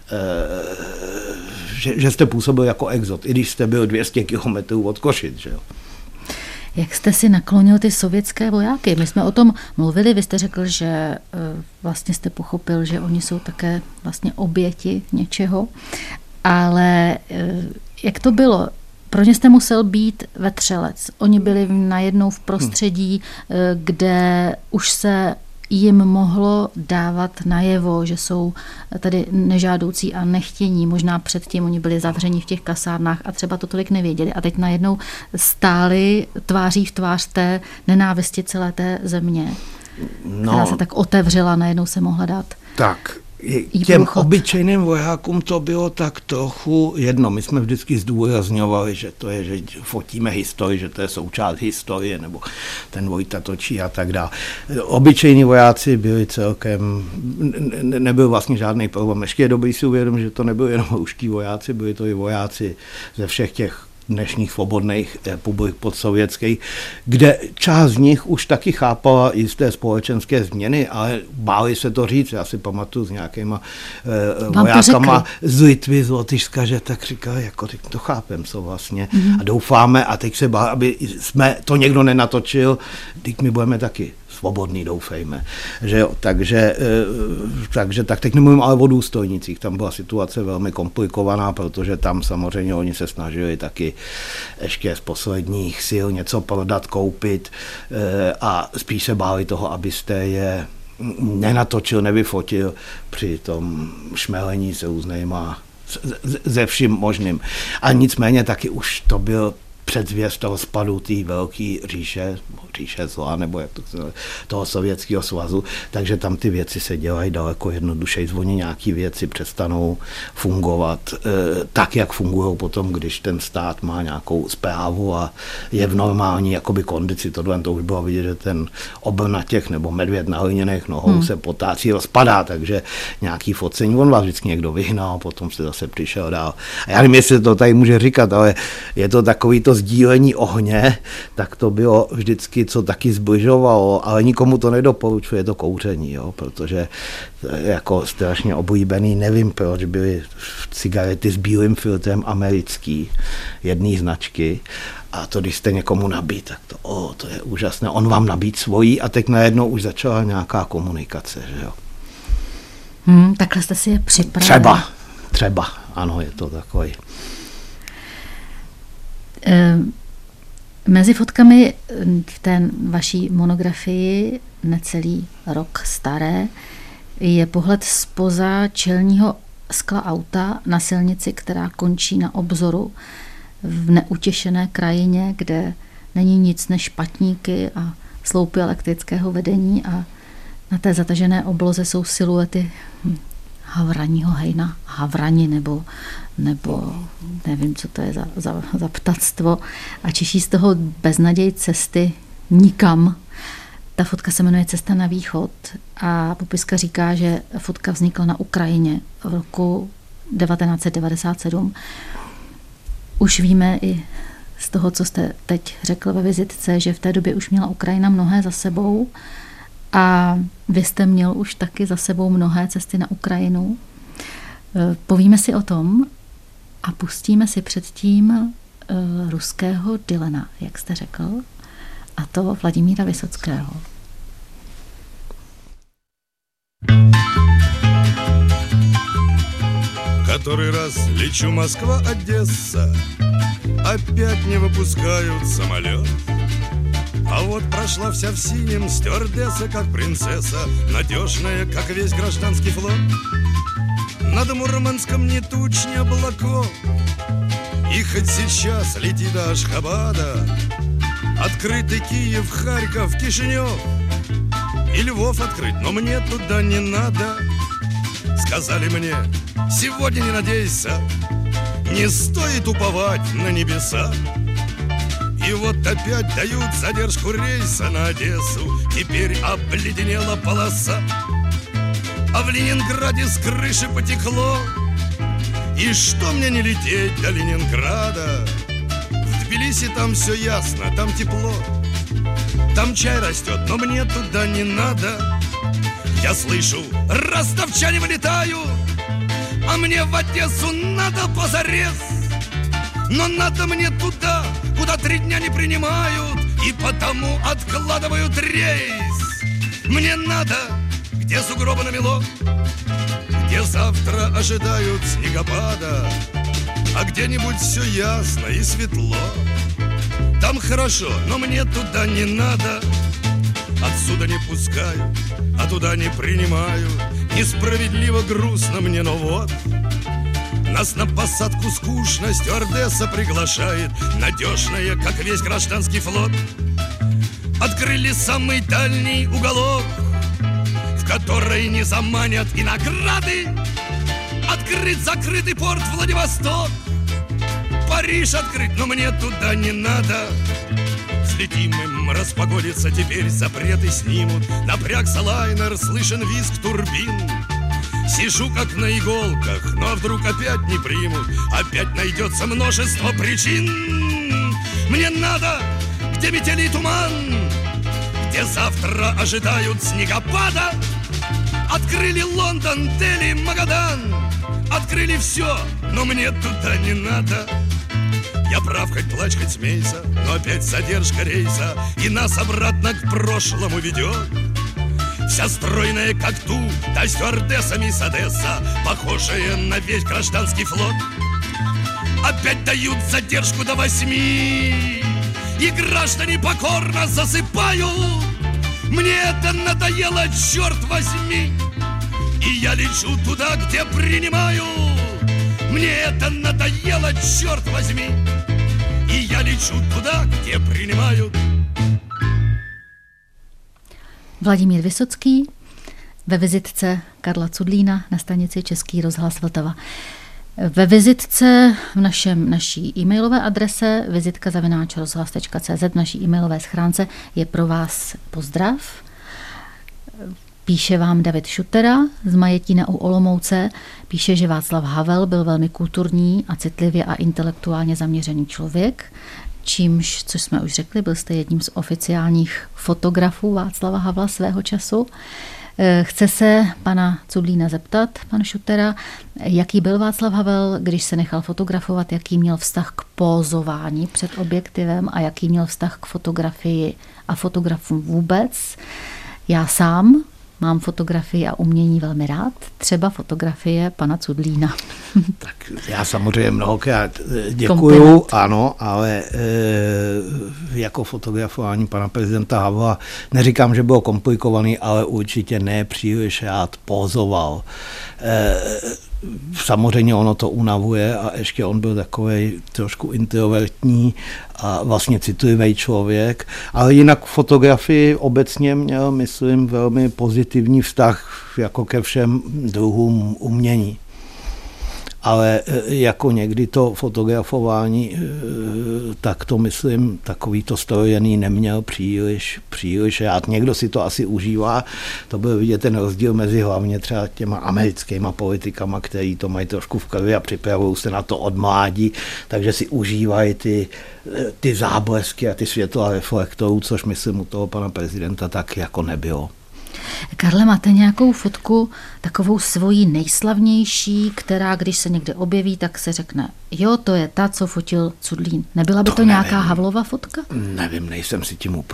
že jste působil jako exot, i když jste byl 200 kilometrů od Košic. Že jo? Jak jste si naklonil ty sovětské vojáky? My jsme o tom mluvili, vy jste řekl, že vlastně jste pochopil, že oni jsou také vlastně oběti něčeho, ale jak to bylo? Pro ně jste musel být vetřelec. Oni byli najednou v prostředí, kde už se jim mohlo dávat najevo, že jsou tady nežádoucí a nechtění. Možná předtím oni byli zavřeni v těch kasárnách a třeba to tolik nevěděli. A teď najednou stáli tváří v tvář té nenávisti celé té země, která se tak otevřela, najednou se mohla dát. Tak, těm obyčejným vojákům to bylo tak trochu jedno. My jsme vždycky zdůrazňovali, že to je, že fotíme historii, že to je součást historie, nebo ten Vojta točí a tak dále. Obyčejní vojáci byli celkem, nebyl vlastně žádný problém. Ještě je dobrý si uvědomit, že to nebyli jenom ruští vojáci, byli to i vojáci ze všech těch dnešních svobodných republik podsovětských, kde část z nich už taky chápala jisté společenské změny, ale báli se to říct. Já si pamatuju s nějakýma vojákama z Litvy, z Lotyšska, že tak říkali, jako to chápem, co vlastně. A doufáme, a teď se báli, aby jsme to někdo nenatočil, teď my budeme taky svobodný, doufejme. Že jo, takže tak teď nemluvím ale o důstojnicích, tam byla situace velmi komplikovaná, protože tam samozřejmě oni se snažili taky ještě z posledních sil něco prodat, koupit a spíš se báli toho, abyste je nenatočil, nevyfotil při tom šmelení se různýma, ze vším možným. A nicméně taky už to byl předzvěst rozpadu té velké říše zla, nebo jak to toho Sovětského svazu, takže tam ty věci se dělají daleko jednodušeji, zvoní nějaký věci přestanou fungovat tak, jak fungují potom, když ten stát má nějakou správu a je v normální jakoby kondici. Tohle to už bylo vidět, že ten obr na těch nebo medvěd na hliněných nohou se potácí, rozpadá, takže nějaký focení, on vás vždycky někdo vyhnal, potom se zase přišel dál. A já nevím, jestli to tady může říkat, ale je to takový to sdílení ohně, tak to bylo vždycky, co taky zbližovalo, ale nikomu to nedoporučuje to kouření, jo, protože jako strašně oblíbený, nevím proč, byly cigarety s bílým filtrem americký, jedné značky, a to, když jste někomu nabít, tak to je úžasné, on vám nabít svojí a teď najednou už začala nějaká komunikace, že jo. Takhle jste si je připravili. Třeba, ano, je to takový. Mezi fotkami v té vaší monografii, necelý rok staré, je pohled zpoza čelního skla auta na silnici, která končí na obzoru v neutěšené krajině, kde není nic než špatníky a sloupy elektrického vedení a na té zatažené obloze jsou siluety havraního hejna, havrani nebo nevím, co to je za ptactvo a čiší z toho beznaděj cesty nikam. Ta fotka se jmenuje Cesta na východ a popiska říká, že fotka vznikla na Ukrajině v roku 1997. Už víme i z toho, co jste teď řekl ve vizitce, že v té době už měla Ukrajina mnohé za sebou a vy jste měl už taky za sebou mnohé cesty na Ukrajinu. Povíme si o tom a pustíme si předtím ruského Dylana, jak jste řekl, a to Vladimíra Vysockého. Который раз лечу Москва-Одесса, опять не выпускают самолет. А вот прошла вся в синем стюардесса, как принцесса, надежная, как весь гражданский флот. Над Мурманском ни туч, ни облаков, и хоть сейчас лети до Ашхабада, открытый Киев, Харьков, Кишинев и Львов открыть, но мне туда не надо. Сказали мне, сегодня не надейся, не стоит уповать на небеса. И вот опять дают задержку рейса на Одессу, теперь обледенела полоса. А в Ленинграде с крыши потекло, и что мне не лететь до Ленинграда? В Тбилиси там все ясно, там тепло, там чай растет, но мне туда не надо. Я слышу, ростовчане вылетают, а мне в Одессу надо позарез. Но надо мне туда, куда 3 дня не принимают, и потому откладывают рейс. Мне надо, где сугробы намело, где завтра ожидают снегопада, а где-нибудь все ясно и светло. Там хорошо, но мне туда не надо. Отсюда не пускают, а туда не принимают. Несправедливо грустно мне, но вот нас на посадку скучно стюардесса приглашает, надежная, как весь гражданский флот. Открыли самый дальний уголок, в который не заманят и награды. Открыт закрытый порт Владивосток, Париж открыт, но мне туда не надо. Взлетим им, распогодится, теперь запреты снимут. Напрягся лайнер, слышен визг турбин. Сижу как на иголках, но вдруг опять не примут. Опять найдется множество причин. Мне надо, где метели и туман, где завтра ожидают снегопада. Открыли Лондон, Дели, Магадан, открыли все, но мне туда не надо. Я прав, хоть плачь, хоть смейся, но опять задержка рейса, и нас обратно к прошлому ведет. Вся стройная, как ту, да стюардесса мисс Одесса, похожая на весь гражданский флот. Опять дают задержку до 8, и граждане покорно засыпают. Мне это надоело, черт возьми, и я лечу туда, где принимают. Мне это надоело, черт возьми, и я лечу туда, где принимают. Vladimír Vysocký ve vizitce Karla Cudlína na stanici Český rozhlas Vltava. Ve vizitce v naší e-mailové adrese vizitka@rozhlas.cz v naší e-mailové schránce je pro vás pozdrav. Píše vám David Šutera z Majetína u Olomouce. Píše, že Václav Havel byl velmi kulturní a citlivě a intelektuálně zaměřený člověk, což jsme už řekli, byl jste jedním z oficiálních fotografů Václava Havla svého času. Chce se pana Cudlína zeptat, pan Šutera, jaký byl Václav Havel, když se nechal fotografovat, jaký měl vztah k pózování před objektivem a jaký měl vztah k fotografii a fotografům vůbec. Já sám mám fotografii a umění velmi rád, třeba fotografie pana Cudlína. Tak já samozřejmě mnohokrát děkuju, ano, ale jako fotografování pana prezidenta Havla, neříkám, že bylo komplikovaný, ale určitě ne příliš rád pózoval. Samozřejmě ono to unavuje a ještě on byl takovej trošku introvertní a vlastně citlivý člověk, ale jinak fotografii obecně měl, myslím, velmi pozitivní vztah jako ke všem druhům umění. Ale jako někdy to fotografování, tak to myslím, takový to strojený neměl příliš rád. Někdo si to asi užívá, to byl vidět ten rozdíl mezi hlavně třeba těma americkýma politikama, který to mají trošku v krvi a připravují se na to od mládí, takže si užívají ty záblesky a ty světla reflektorů, což myslím u toho pana prezidenta tak jako nebylo. Karle, máte nějakou fotku, takovou svoji nejslavnější, která, když se někde objeví, tak se řekne, jo, to je ta, co fotil Cudlín. Nebyla by to nějaká Havlova fotka? Nevím, nejsem si tím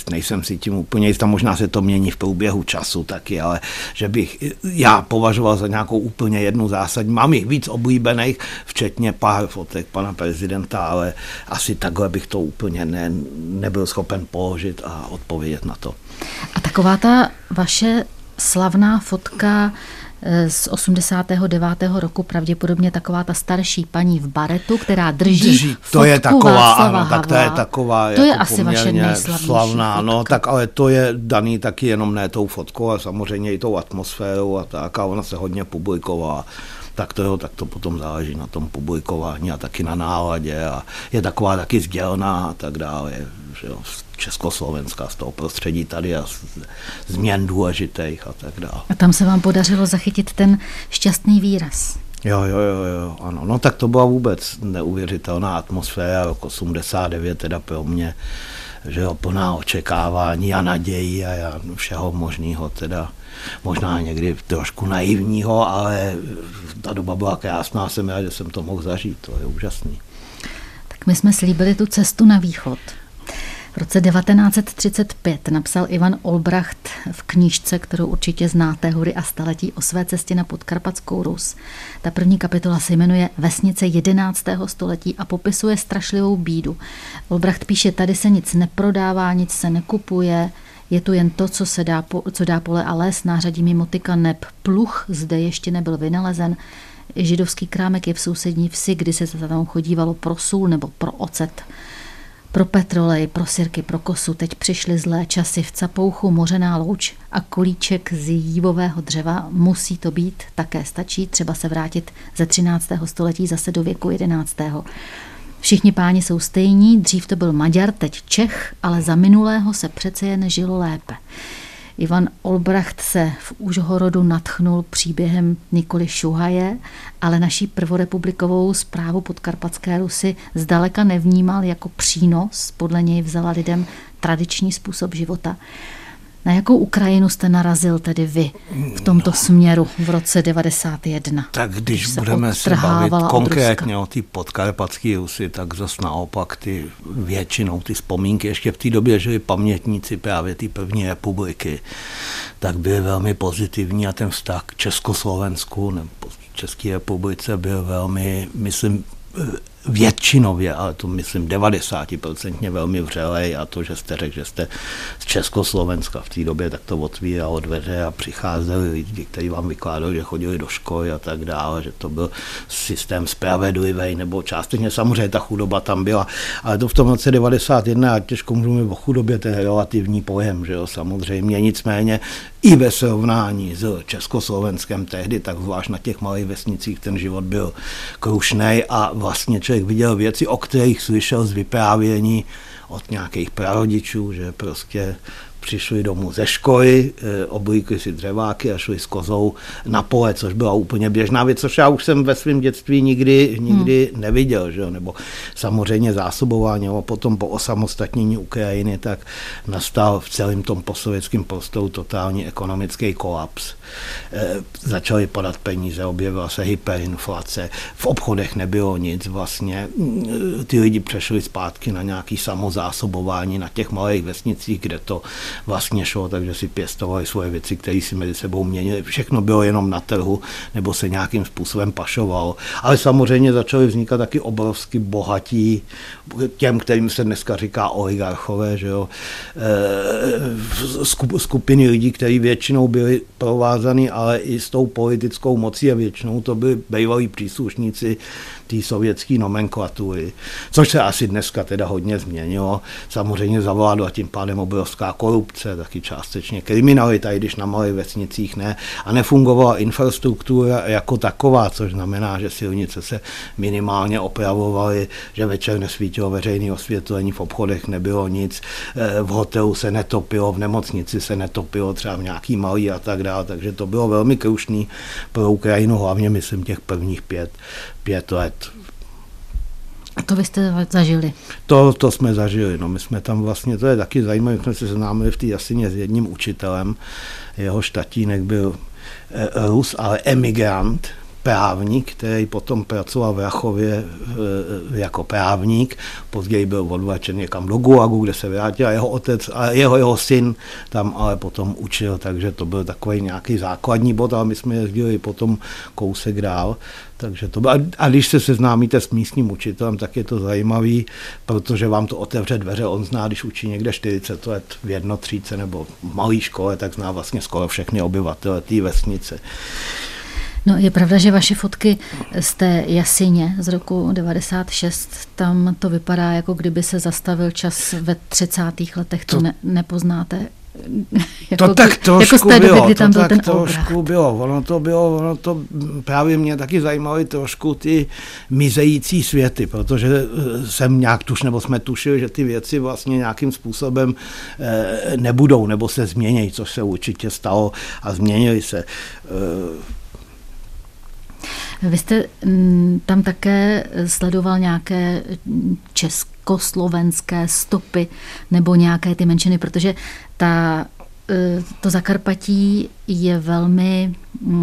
úplně jist a možná se to mění v průběhu času taky, ale že bych já považoval za nějakou úplně jednu zásadní. Mám jich víc oblíbených, včetně pár fotek pana prezidenta, ale asi takhle bych to úplně nebyl schopen položit a odpovědět na to. A taková ta vaše slavná fotka z 89. roku, pravděpodobně taková ta starší paní v baretu, která drží to je taková, Václava ano, tak to je taková to je jako asi vaše nejslavnější slavná, fotka. no, tak ale to je daný taky jenom ne tou fotkou, ale samozřejmě i tou atmosférou a tak, a ona se hodně publikovala. Tak to potom záleží na tom publikování a taky na náladě a je taková taky sdělná a tak dále, že jo, Československá z toho prostředí tady a změn důležitých a tak dále. A tam se vám podařilo zachytit ten šťastný výraz. Jo, ano, no tak to byla vůbec neuvěřitelná atmosféra, rok 89 teda pro mě, že jo, plná očekávání a nadějí a všeho možného teda. Možná někdy trošku naivního, ale ta doba byla krásná, jsem rád, že jsem to mohl zažít, to je úžasný. Tak my jsme slíbili tu cestu na východ. V roce 1935 napsal Ivan Olbracht v knížce, kterou určitě znáte, Hory a staletí, o své cestě na Podkarpatskou Rus. Ta první kapitola se jmenuje Vesnice 11. století a popisuje strašlivou bídu. Olbracht píše, tady se nic neprodává, nic se nekupuje, je tu jen to, co dá pole a les, nářadí mi motyka neb pluh, zde ještě nebyl vynalezen. Židovský krámek je v sousední vsi, kdy se tam chodívalo pro sůl nebo pro ocet, pro petrolej, pro sirky, pro kosu. Teď přišly zlé časy, v Capouchu mořená louč a kolíček z jívového dřeva. Musí to být, také stačí, třeba se vrátit ze 13. století zase do věku 11. Všichni páni jsou stejní, dřív to byl Maďar, teď Čech, ale za minulého se přece jen žilo lépe. Ivan Olbracht se v Užhorodu nadchnul příběhem Nikoly Šuhaje, ale naší prvorepublikovou zprávu Podkarpatské Rusy zdaleka nevnímal jako přínos, podle něj vzala lidem tradiční způsob života. Na jakou Ukrajinu jste narazil tedy vy v tomto směru v roce 91? Tak když budeme se bavit konkrétně o ty podkarpatské Rusy, tak zase naopak většinou ty vzpomínky, ještě v té době žili pamětníci právě té první republiky, tak byly velmi pozitivní a ten vztah k Československu nebo České republice byl velmi, myslím, většinově, ale to myslím 90% velmi vřelej a to, že jste řekl, že jste z Československa v té době, tak to otvíralo dveře a přicházeli lidi, kteří vám vykládali, že chodili do školy a tak dále, že to byl systém spravedlivý, nebo částečně samozřejmě ta chudoba tam byla, ale to v tom roce 91 a těžko můžeme o chudobě, ten relativní pojem, že jo, samozřejmě, nicméně i ve srovnání s Československem tehdy, tak zvlášť na těch malých vesnicích ten život byl krušnej a vlastně člověk viděl věci, o kterých slyšel z vyprávění od nějakých prarodičů, že prostě přišli domů ze školy, oblíkli si dřeváky a šli s kozou na pole, což byla úplně běžná věc, což já už jsem ve svém dětství nikdy neviděl, že? Nebo samozřejmě zásobování, a potom po osamostatnění Ukrajiny, tak nastal v celém tom postsovětském prostoru totální ekonomický kolaps. Začali padat peníze, objevila se hyperinflace, v obchodech nebylo nic vlastně, ty lidi přešli zpátky na nějaké samozásobování na těch malých vesnicích, kde to vlastně šlo, takže si pěstovali svoje věci, které si mezi sebou měnili. Všechno bylo jenom na trhu, nebo se nějakým způsobem pašovalo. Ale samozřejmě začaly vznikat taky obrovsky bohatí, těm, kterým se dneska říká oligarchové, že jo, skupiny lidí, kteří většinou byli provázaný, ale i s tou politickou mocí a většinou to byli bývalí příslušníci té sovětské nomenklatury, což se asi dneska teda hodně změnilo. Samozřejmě zavládla tím pádem obrovská korupce, taky částečně kriminalita, i když na malých vesnicích ne. A nefungovala infrastruktura jako taková, což znamená, že silnice se minimálně opravovaly, že večer nesvítilo veřejné osvětlení, v obchodech nebylo nic, v hotelu se netopilo, v nemocnici se netopilo, třeba v nějaký malý a tak dále. Takže to bylo velmi krušný pro Ukrajinu, hlavně myslím těch prvních pět let. A to vy jste zažili? To jsme zažili. No, my jsme tam vlastně, to je taky zajímavé, jsme se seznámili v té jasině s jedním učitelem. Jeho tatínek byl Rus, ale emigrant, právník, který potom pracoval v Rachově jako právník, později byl odvlečen někam do Gulagu, kde se vrátil, a jeho otec a jeho syn tam ale potom učil, takže to byl takový nějaký základní bod, ale my jsme jezdili potom kousek dál. Takže to bylo, a když se seznámíte s místním učitelem, tak je to zajímavý, protože vám to otevře dveře. On zná, když učí někde 40 let v jednotřídce nebo v malé škole, tak zná vlastně skoro všechny obyvatele té vesnice. No, je pravda, že vaše fotky z té Jasině z roku 96, tam to vypadá, jako kdyby se zastavil čas ve 30. letech, to nepoznáte. To tak trošku bylo, Ono to právě mě taky zajímaly trošku ty mizející světy, protože jsem nějak jsme tušili, že ty věci vlastně nějakým způsobem nebudou, nebo se změní, což se určitě stalo a změnily se. Vy jste tam také sledoval nějaké československé stopy nebo nějaké ty menšiny, protože to Zakarpatí je velmi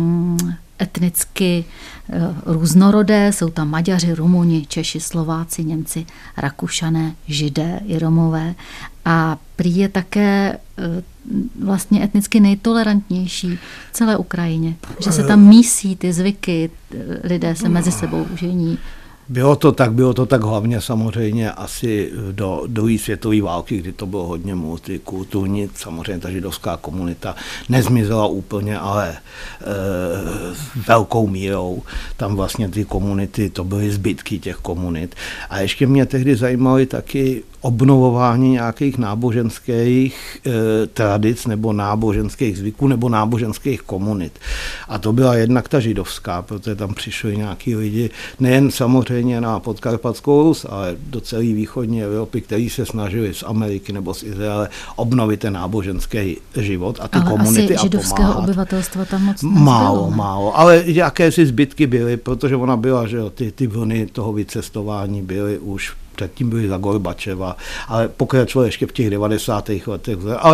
etnicky různorodé, jsou tam Maďaři, Rumuni, Češi, Slováci, Němci, Rakušané, Židé i Romové. A prý je také vlastně etnicky nejtolerantnější v celé Ukrajině, že se tam mísí ty zvyky, lidé se mezi sebou žení. Bylo to tak hlavně samozřejmě asi do druhé světové války, kdy to bylo hodně multikulturní. Samozřejmě ta židovská komunita nezmizela úplně, ale velkou mírou. Tam vlastně ty komunity, to byly zbytky těch komunit. A ještě mě tehdy zajímaly taky obnovování nějakých náboženských tradic nebo náboženských zvyků nebo náboženských komunit. A to byla jednak ta židovská, protože tam přišli nějaký lidi, nejen samozřejmě na Podkarpatskou Rus, ale do celé východní Evropy, kteří se snažili z Ameriky nebo z Izraele obnovit ten náboženský život a ty ale komunity asi a židovského pomáhat. Obyvatelstva tam moc nezbylo, Málo, ale jakési zbytky byly, protože ona byla, že jo, ty vlny toho vycestování byly už předtím byly za Gorbačeva, ale pokračovalo ještě v těch 90. letech.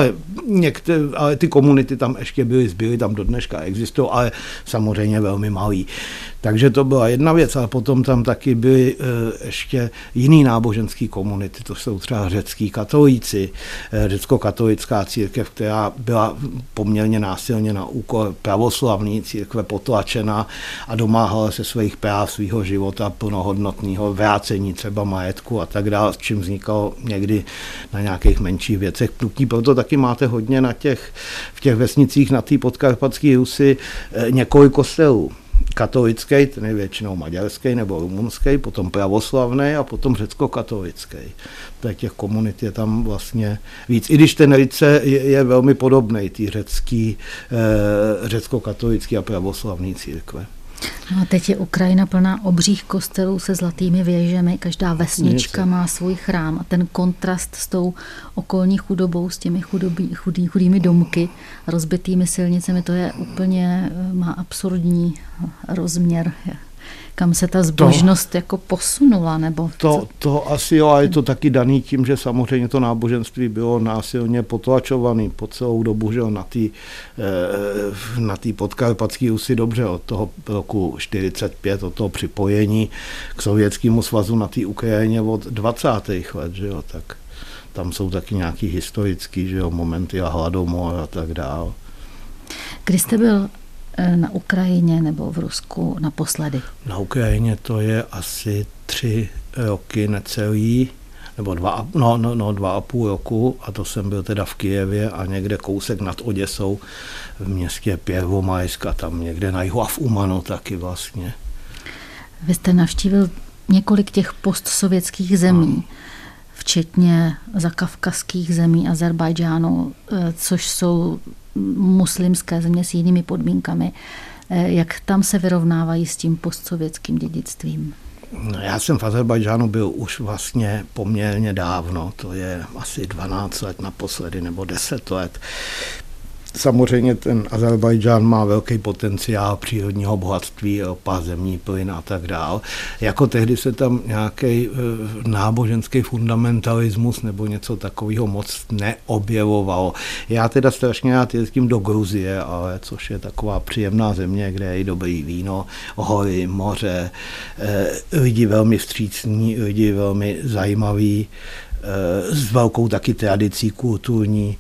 Ale ty komunity tam ještě zbyly tam do dneška existují, ale samozřejmě velmi malý. Takže to byla jedna věc, ale potom tam taky byly ještě jiný náboženský komunity, to jsou třeba řecký katolíci, řecko-katolická církev, která byla poměrně násilně na úkor pravoslavné církve potlačena a domáhala se svých práv, svého života plnohodnotného vrácení třeba majetku a tak dále, s čím vznikalo někdy na nějakých menších věcech pnutí. Proto taky máte hodně v těch vesnicích na té podkarpatské Rusy několik kostelů. Katolický, ten je většinou maďarský nebo rumunský, potom pravoslavný a potom řecko-katolický. Tak těch komunit je tam vlastně víc. I když ten Rice je velmi podobný, ty řecko-katolický a pravoslavný církve. No a teď je Ukrajina plná obřích kostelů se zlatými věžemi, každá vesnička má svůj chrám a ten kontrast s tou okolní chudobou, s těmi chudými domky, rozbitými silnicemi, to je úplně, má absurdní rozměr. Kam se ta zbožnost jako posunula? Nebo to asi jo, a je to taky daný tím, že samozřejmě to náboženství bylo násilně potlačované po celou dobu, že na té podkarpatské Rusy dobře od toho roku 45, od toho připojení k Sovětskému svazu na té Ukrajině od 20. let, že jo, tak tam jsou taky nějaký historický, že jo, momenty a hladomor a tak dál. Kdy jste byl na Ukrajině nebo v Rusku naposledy? Na Ukrajině to je asi 3 roky necelý, nebo 2,5 roku, a to jsem byl teda v Kyjevě a někde kousek nad Oděsou v městě Pěrvomajsk a tam někde na jihu a v Umanu taky vlastně. Vy jste navštívil několik těch postsovětských zemí, včetně zakavkazských zemí, Azerbajdžánu, což jsou muslimské země s jinými podmínkami. Jak tam se vyrovnávají s tím postsovětským dědictvím? Já jsem v Azerbajdžánu byl už vlastně poměrně dávno, to je asi 12 let naposledy nebo 10 let. Samozřejmě ten Azerbajdžán má velký potenciál přírodního bohatství, ropa, zemní plyn a tak dál. Jako tehdy se tam nějaký náboženský fundamentalismus nebo něco takového moc neobjevovalo. Já teda strašně rád jezdím do Gruzie, ale což je taková příjemná země, kde je i dobrý víno, hory, moře, lidi velmi vstřícní, lidi velmi zajímaví, s velkou taky tradicí kulturní.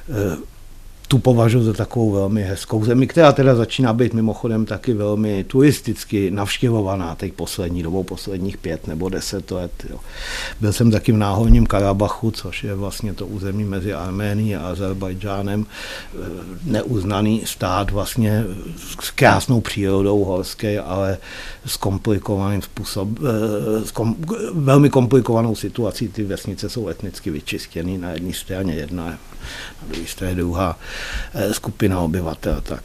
Tu považuji za takovou velmi hezkou zemi, která teda začíná být mimochodem taky velmi turisticky navštěvovaná teď posledních 5 nebo 10 let. Jo. Byl jsem taky v Náhorním Karabachu, což je vlastně to území mezi Arménií a Azerbajdžánem, neuznaný stát vlastně s krásnou přírodou horské, ale s komplikovaným způsobem, velmi komplikovanou situací. Ty vesnice jsou etnicky vyčištěny, na jedné straně jedna, na druhé straně druhá skupina obyvatel. Tak.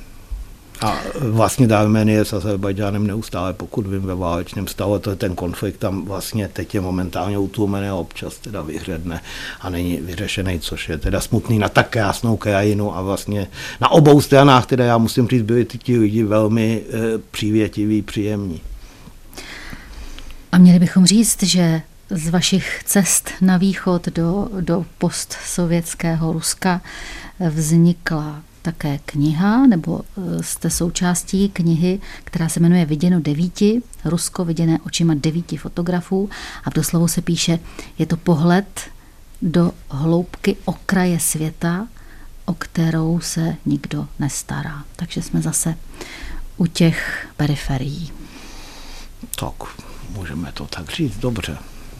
A vlastně ta Arménie s Azerbajdžánem neustále, pokud vím, ve válečném stavu, to je ten konflikt tam vlastně teď je momentálně utlumený a občas teda vyhředne a není vyřešený, což je teda smutný na tak krásnou krajinu a vlastně na obou stranách, teda já musím říct, byli ti lidi velmi přívětiví, příjemní. A měli bychom říct, že z vašich cest na východ do postsovětského Ruska vznikla také kniha, nebo jste součástí knihy, která se jmenuje Viděno 9, Rusko viděné očima 9 fotografů, a v doslovu se píše, je to pohled do hloubky okraje světa, o kterou se nikdo nestará. Takže jsme zase u těch periferií. Tak, můžeme to tak říct, dobře.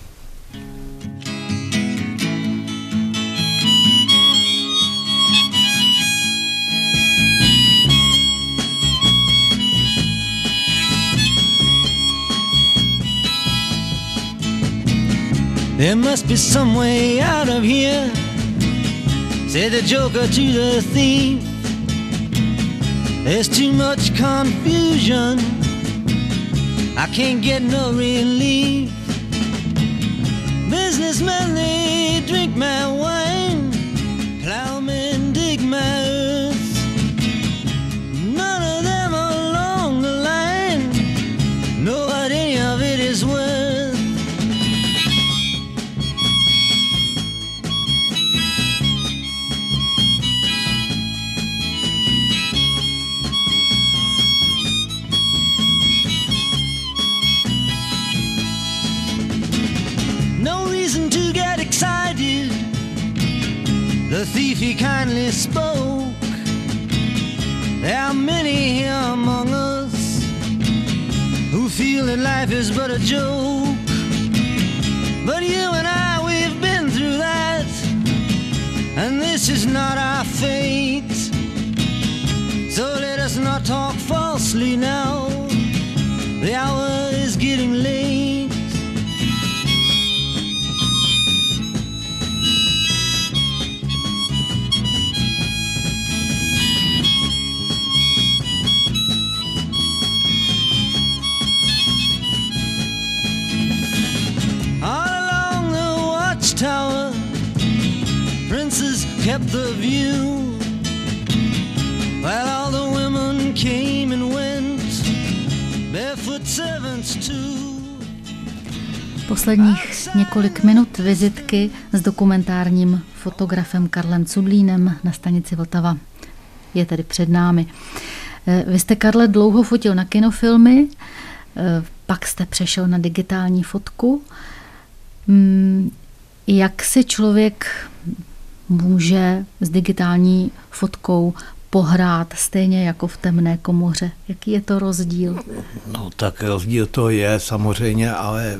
There must be some way out of here, said the joker to the thief. There's too much confusion, I can't get no relief. Businessmen, they drink my wine, plowmen dig my earth. None of them along the line know what any of it is worth. The thief, he kindly spoke. There are many here among us who feel that life is but a joke. But you and I, we've been through that, and this is not our fate. So let us not talk falsely now, the hour is getting late. Tower, princes kept the view, while all the women came and went, barefoot servants too. Posledních několik minut vizitky s dokumentárním fotografem Karlem Cudlínem na stanici Vltava je tedy před námi. Vy jste, Karle, dlouho fotil na kinofilmy, pak jste přešel na digitální fotku. Jak si člověk může s digitální fotkou pohrát stejně jako v temné komoře? Jaký je to rozdíl? No tak rozdíl to je samozřejmě, ale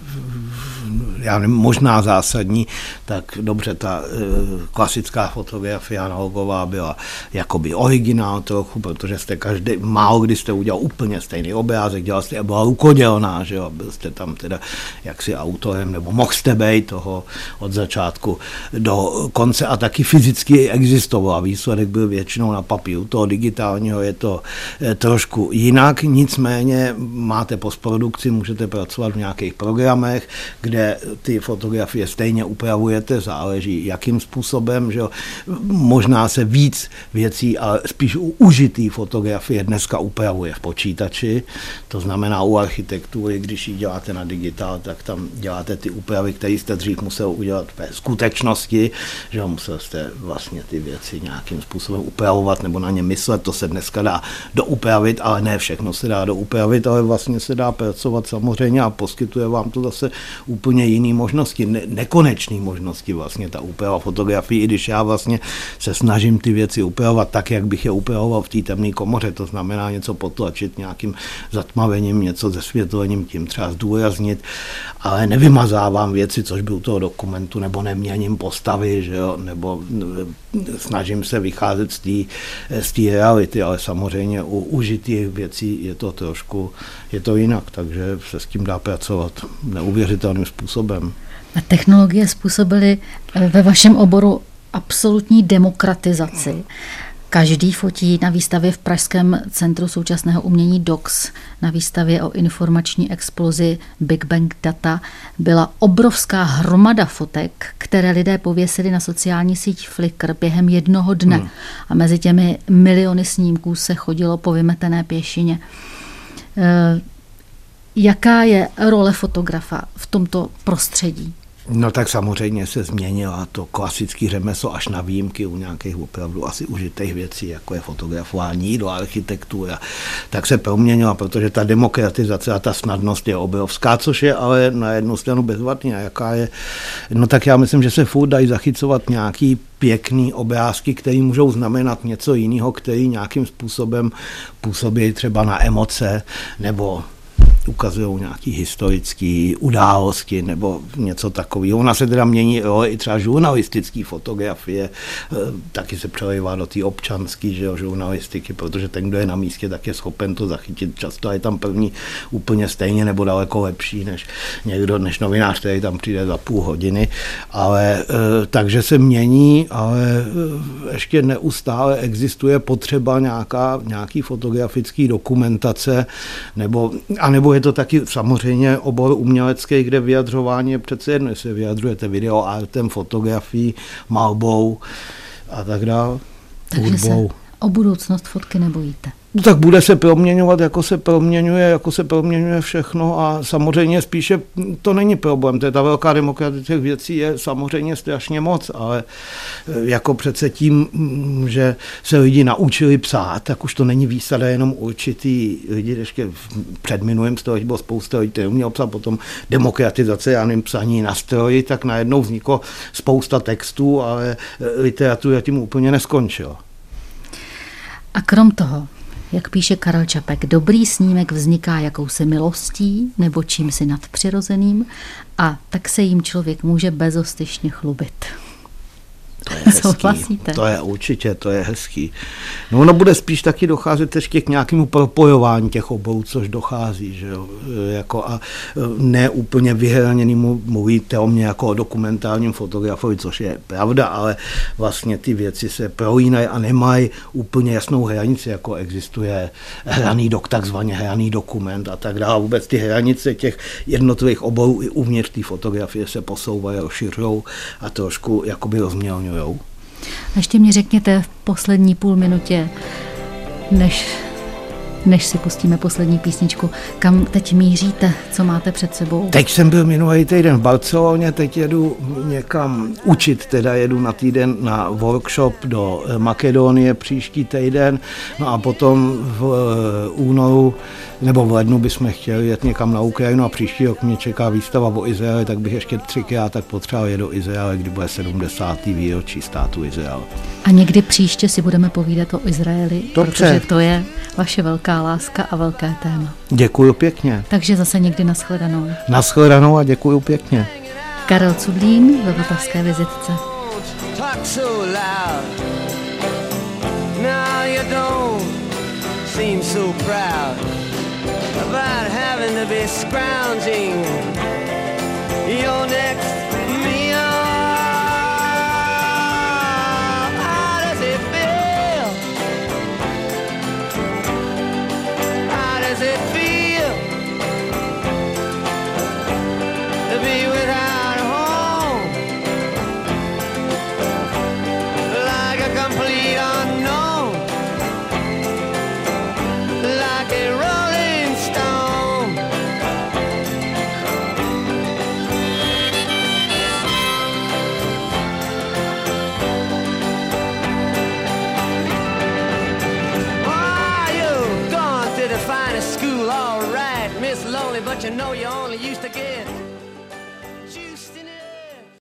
já nevím, možná zásadní, tak dobře, ta klasická fotografie analogová byla jakoby originál trochu, protože jste málo kdy jste udělal úplně stejný obrázek, dělal jste, byla rukodělná, že jo, byl jste tam teda jaksi autorem, nebo mohl jste být toho od začátku do konce a taky fyzicky existoval. Výsledek byl většinou na papíru. Toho digitálního je to trošku jinak, nicméně máte postprodukci, můžete pracovat v nějakých programech, kde ty fotografie stejně upravujete, záleží jakým způsobem, že jo. Možná se víc věcí, ale spíš u užitý fotografie dneska upravuje v počítači, to znamená u architektury, když ji děláte na digitál, tak tam děláte ty úpravy, které jste dřív musel udělat ve skutečnosti, že jo, musel jste vlastně ty věci nějakým způsobem upravovat nebo na ně myslet, to se dneska dá doupravit, ale ne všechno se dá doupravit, ale vlastně se dá pracovat samozřejmě a poskytuje vám to zase úplně jiné možnosti, nekonečné možnosti vlastně ta úprava fotografií, i když já vlastně se snažím ty věci upravovat tak, jak bych je upravoval v té temné komoře, to znamená něco potlačit nějakým zatmavením, něco zesvětlením, tím třeba zdůraznit, ale nevymazávám věci, což byl toho dokumentu, nebo neměním postavy, že jo, nebo snažím se vycházet z té reality, ale samozřejmě u užitých věcí je to trošku, je to jinak, takže se s tím dá pracovat neuvěřitelným způsobem. A technologie způsobily ve vašem oboru absolutní demokratizaci. Každý fotí na výstavě v Pražském centru současného umění DOX. Na výstavě o informační explozi Big Bang Data byla obrovská hromada fotek, které lidé pověsili na sociální síť Flickr během jednoho dne. A mezi těmi miliony snímků se chodilo po vymetené pěšině. Jaká je role fotografa v tomto prostředí? No tak samozřejmě se změnila to klasické řemeslo až na výjimky u nějakých opravdu asi užitých věcí, jako je fotografování do architektura, tak se proměnila, protože ta demokratizace a ta snadnost je obrovská, což je ale na jednu stranu bezvadný. A jaká je, no tak já myslím, že se furt dají zachycovat nějaký pěkný obrázky, které můžou znamenat něco jiného, který nějakým způsobem působí třeba na emoce nebo ukazují nějaké historické události nebo něco takového. Ona se teda mění role i třeba žurnalistické fotografie, taky se přelejvá do té občanské žurnalistiky, protože ten, kdo je na místě, tak je schopen to zachytit. Často je tam první úplně stejně nebo daleko lepší než novinář, který tam přijde za půl hodiny. Ale takže se mění, ale ještě neustále existuje potřeba nějaký fotografický dokumentace, anebo je to taky samozřejmě obor umělecký, kde vyjadřování je přece jedno, jestli vyjadřujete videoartem, fotografií, malbou a tak dále. Takže se o budoucnost fotky nebojíte? No tak bude se proměňovat, jako se proměňuje všechno a samozřejmě spíše to není problém. Ta velká demokracie těch věcí je samozřejmě strašně moc, ale jako přece tím, že se lidi naučili psát, tak už to není výsada jenom určitý lidi, ještě před minulým století bylo spousta lidí, kteří uměl psát, potom demokratizace, já nevím, psaní na stroji, tak najednou vzniklo spousta textů, ale literatura tím úplně neskončila. A krom toho, jak píše Karel Čapek, dobrý snímek vzniká jakousi milostí nebo čímsi nadpřirozeným a tak se jim člověk může bezostyšně chlubit. To je hezký. Souhlasíte? To je hezký. No ono bude spíš taky docházet ještě k nějakému propojování těch oborů, což dochází, že jo, jako a ne úplně vyhraněnému, mluvíte o mě jako o dokumentárním fotografovi, což je pravda, ale vlastně ty věci se prolínají a nemají úplně jasnou hranici, jako existuje takzvaně hraný dokument a tak dále. Vůbec ty hranice těch jednotlivých oborů i uvnitř té fotografie se posouvají, rozšiřují a trošku jakoby rozmělňují. A ještě mi řekněte v poslední půl minutě, než si pustíme poslední písničku, kam teď míříte, co máte před sebou? Teď jsem byl minulý týden v Barceloně, teď jedu někam učit, jedu na týden na workshop do Makedonie příští týden, no a potom v únoru nebo v lednu bychom chtěli jet někam na Ukrajinu a příští rok mě čeká výstava o Izraeli, tak bych ještě 3krát tak potřeboval jet do Izraele, kdy bude 70. výročí státu Izrael. A někdy příště si budeme povídat o Izraeli, Dobře. Protože to je vaše velká láska a velké téma. Děkuju pěkně. Takže zase někdy nashledanou. Nashledanou a děkuju pěkně. Karel Cudlík ve Vltavské vizitce. Talk so loud. Now you don't seem so proud about having to be scrounging your next meal. How does it feel? How does it feel to be without a home? Like a complete unknown, like a rolling stone. Oh, you've gone to the finest school, all right, Miss Lonely, but you know you only used to get